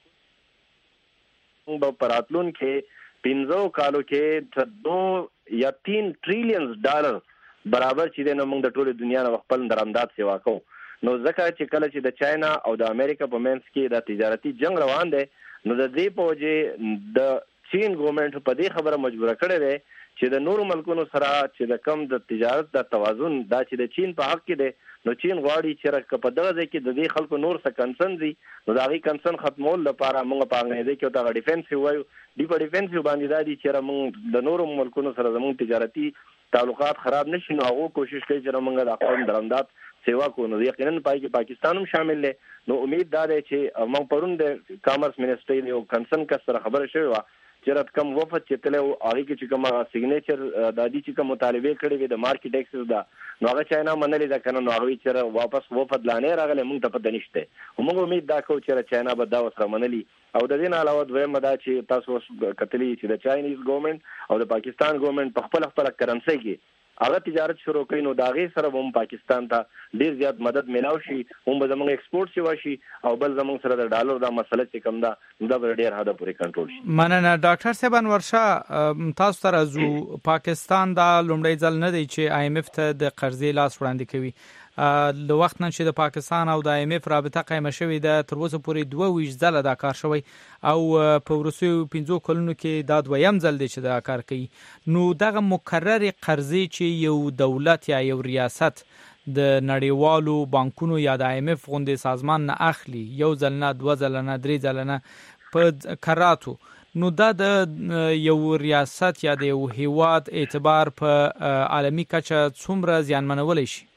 پراتلون کې پنځو کالو کې دو یا تین ټریلیون ډالر برابر چې د موږ د ټوله دنیا نه خپل درآمدات سیوا کوو. نو ځکه چې کله چې د چاینا او د امریکا په منځ کې د تجارتي جنگ روان دی نو د دې په وجه د چین ګورنمنت په دې خبره مجبوره کړې ده چې د نورو ملکونو سره چې د کم د تجارت د توازن دا چې د چین په حق کې ده نو چین غواړي چې په دغه ځای کې د دې خلکو نور څه کنسرن دي نو دا غي کنسرن ختمول لپاره موږ په هغه ځای کې دا ډیفنسیو وایو دی په ډیفنسیو باندې دا دي چې موږ د نورو ملکونو سره زموږ تجارتي تعلقات خراب نشي نو هغه کوشش کوي چې موږ د خپل درآمدات سیوا کو. نو یقینا پای کې پاکستان هم شامل دی. نو امید دا ده چې موږ پرون د کامرس منیسټری یو کنسرن کا سره خبره شوی و چې رات کم وفد چې تل او هغه کې چې کوم سیګنیچر د دې چې کوم مطالبه کړي وي د مارکیټ اکسس دا نو هغه چاینا منلې دا کنه نو هغه چې واپس وفد لانه راغله موږ ته پته نشته موږ امید دا کوو چې چاینا به دا وسره منلي او د دې نه علاوه دویم دا چې تاسو کتلی چې د چاینیز ګورنمنت او د پاکستان ګورنمنت په خپل خپل کرنسي کې هغه تجارت شروع کړي نو دا غي سره هم پاکستان ته ډیر زیات مدد ملاوي شي هم به زموږ ایکسپورټ شي واشي او بل زموږ سره د ډالر دا مسله چې کوم دا دا ډیر حدا پورې کنټرول شي. مننه ډاکټر صاحب ورشه تاسو سره زو پاکستان دا لومړی ځل نه دی چې آی ایم ایف ته د قرضې لاس وړاندې کوي. د وخت نن چې د پاکستان او د آی ایم ایف رابطه قائم شوې ده تر اوسه پورې دوه ویشت ځله دا کار شوی او په وروستیو پنځو کلونو کې دا دویم ځل دی چې دا کار کوي. نو دغه مکرر قرضې چې یو دولت یا یو ریاست د نړیوالو بانکونو یا د آی ایم ایف غوندې سازمان نه اخلي یو ځل نه دوه ځله نه درې ځله نه په کراتو نو دا د یو ریاست یا د یو هیواد اعتبار په عالمي کچه څومره زیانمنولی شي؟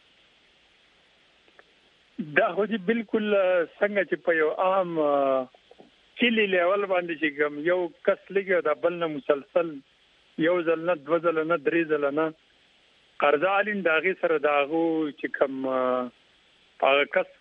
دا خو دې بالکل څنګه چې په یو عام کلی لیول باندې چې کوم یو کس لګي دا بل نه مسلسل یو ځل نه دوه ځل نه درې ځل نه قرضه الین داغه سره داغو چې کوم هغه کس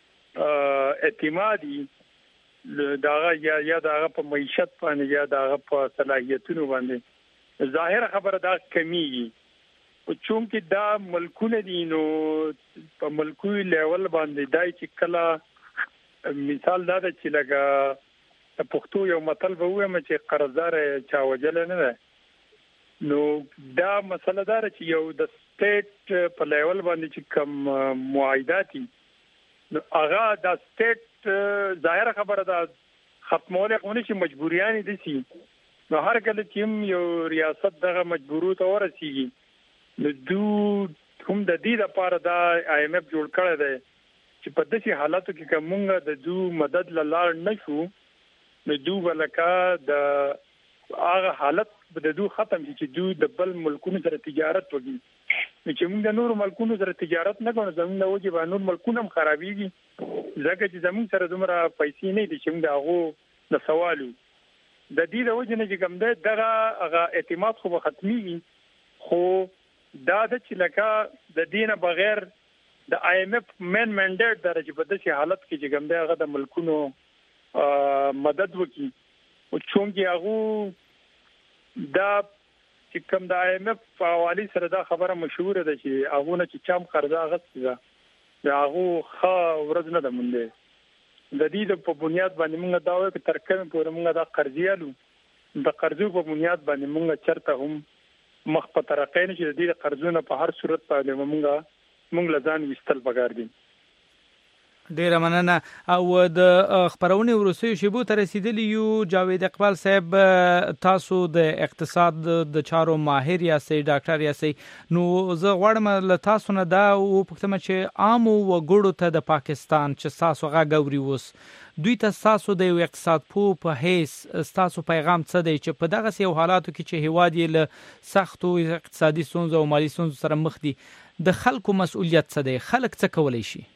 اعتمادي داغه یا یا داغه په معیشت باندې یا داغه په صلاحیتونو باندې ظاهر خبره دا کمیږي. چون کې دا ملکونه دي نو په ملکوي لیول باندې دای چې کله مثال دا چې لګا په پښتو یو متل به وایم چې قرضدار چا وجل نه ده نو دا مسله دار چې یو د سټیټ په لیول باندې چې کوم معاهدات نو هغه د سټیټ ظاهر خبره ده ختمول غونې چې مجبوریان دي سي نو هر کله چې یو ریاست دغه مجبورو ته ورسیږي نو دو هم د دې لپاره دا آی ایم ایف جوړ کړی دی چې په داسې حالاتو کې کومه د دو مدد لاله نشو نو دو ولکه د هغه حالت د دو ختم شي چې دو د بل ملکونو سره تجارت وکړي نو چې موږ د نور ملکونو سره تجارت نه کوو زموږ د وجه باندې نور ملکونه هم خرابېږي ځکه چې زموږ سره دومره پیسې نه دي چې موږ هغه د سوالو د دې د وجه نه چې کوم ده دغه هغه اعتماد خو ختمي خو دا د چې لکه د دینه بغیر د آی ایم ایف مین منډیټ درجه په داسې حالت کې چې کوم دی هغه د ملکونو مدد وکړي او چونګي هغه دا چې کوم د آی ایم ایف په حواله سره دا خبره مشهوره ده چې هغه نه چې چم قرضه غوښتي دا هغه خا ورځ نه ده مونږ د دې په بنیاد باندې موږ دا وایو چې تر کومه پورې موږ دا قرضیالو د قرضو په بنیاد باندې موږ چرته هم مخ په ترقې نه چې د دې قرضونو په هر صورت باندې موږ موږ لزان وستل پکار دي. ډیره مننه. او د خبرونه وروستیو شیبو ته رسیدلی یو جاوید اقبال صاحب تاسو د اقتصاد د چارو ماهر یاستئ ډاکټر یاستئ نو زه غواړم له تاسو نه دا او پوښتنه چې عام وګړو ته د پاکستان چې تاسو غاګوري وس دوی ته تاسو د یو اقتصاد په هیڅ تاسو پیغام څه دی چې په دغه سیو حالاتو کې چې هیواد یې له سختو اقتصادي ستونزو او مالي ستونزو سره مخ دي د خلکو مسؤلیت څه دی خلک څه کولای شي؟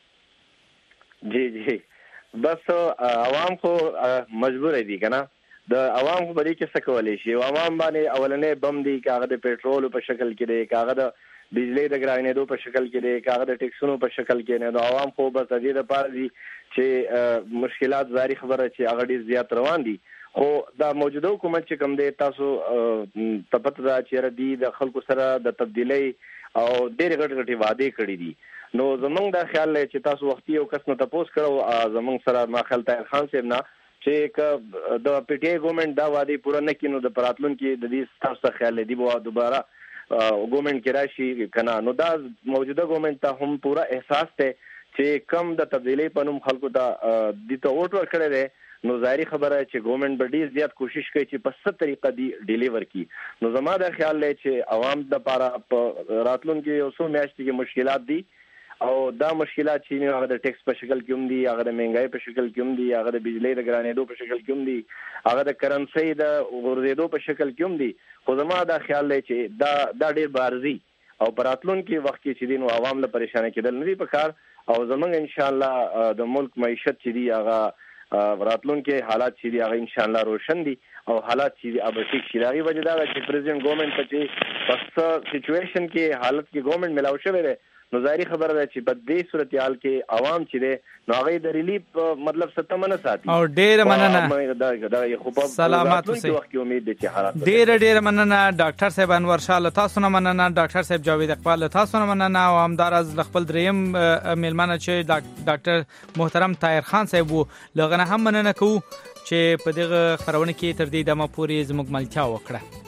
جی جی بس عوام خو مجبور دي کنه د عوام خو بری کې څه کولای شي عوام باندې اولنې بم دي کاغه د پېټرول په شکل کې دي کاغه د بجلی د ګرانېدو په شکل کې دي کاغه د ټیکسونو په شکل کې نه د عوام خو بس د دې لپاره دي چې مشکلات زاری خبره چې هغه ډیر زیات روان دي خو دا موجوده حکومت چې کوم دی تاسو تپت دا چې ردی د خلکو سره د تبدیلی او ډېر غټ غټي وعده کړې دي نو زمونږ دا خیال لري چې تاسو وختي یو کس نه تاسو کړو زمونږ سره ما خیال طاهر خان صاحب نه چې د پی ټی آی ګورنمنت دا وعده پوره نه کینو د پراتلون کې د دې تاسو خیال دی به دوباره ګورنمنت کې راشي کنه نو دا موجوده ګورنمنت ته هم پورا احساس ته چې کم د تبدیلی په نوم خلکو ته د ته ووټ ورکړی دی نو ظاهري خبره چې ګورنمنت به ډیر زیات کوشش کوي چې په ست طریقه دی ډیلیور کی نو زما دا خیال لري چې عوام د لپاره په راتلون کې یو څو میاشتې کې مشکلات دي او دا مشکلات چې هغه د ټیکس په شکل کې هم دي هغه د مهنګای په شکل کې هم دي هغه د بجلی د ګرانېدو په شکل کې هم دي هغه د کرنسي د غورځېدو په شکل کې هم دي خو زما دا خیال دی چې دا دا ډیر بارزي او پراتلون کې وخت کې چې دین او عوام له پریشان کېدل نه دي په کار او زمونږ ان شاء الله د ملک معیشت چې دی هغه راتلونکو حالات چې دی هغه ان شاء الله روشن دي او حالات چې اب ټیک شي راغي وجه دا چې پریزیدنت ګورنمنت ته چې پس سچويشن کې حالت کې ګورنمنت ملاو شوی دی نو ظاهري خبره ده چې په دې صورتحال کې عوام چې دی نو هغه د ریلیف مطلب ستمنه ساتي او ډېر مننه دا دا خو په سلامات اوسئ وخت کې امید دي چې حالات ډېر ډېر مننه ډاکټر صاحب انور شاه له تاسو نه مننه ډاکټر صاحب جاوید اقبال له تاسو نه مننه او همدار از خپل دریم میلمانه چې ډاکټر محترم طاهر خان صاحب لغه نه هم مننه کوو چې په دغه خبرونه کې تر دې دمه پورې زموږ ملتیا وکړه.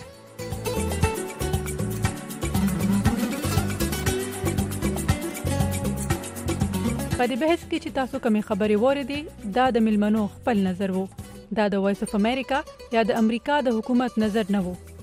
په دې بحث کې چې تاسو کومې خبرې وریدي دا د ملمنو خپل نظر وو. دا د وایس اف امریکا یا د امریکا د حکومت نظر نه وو.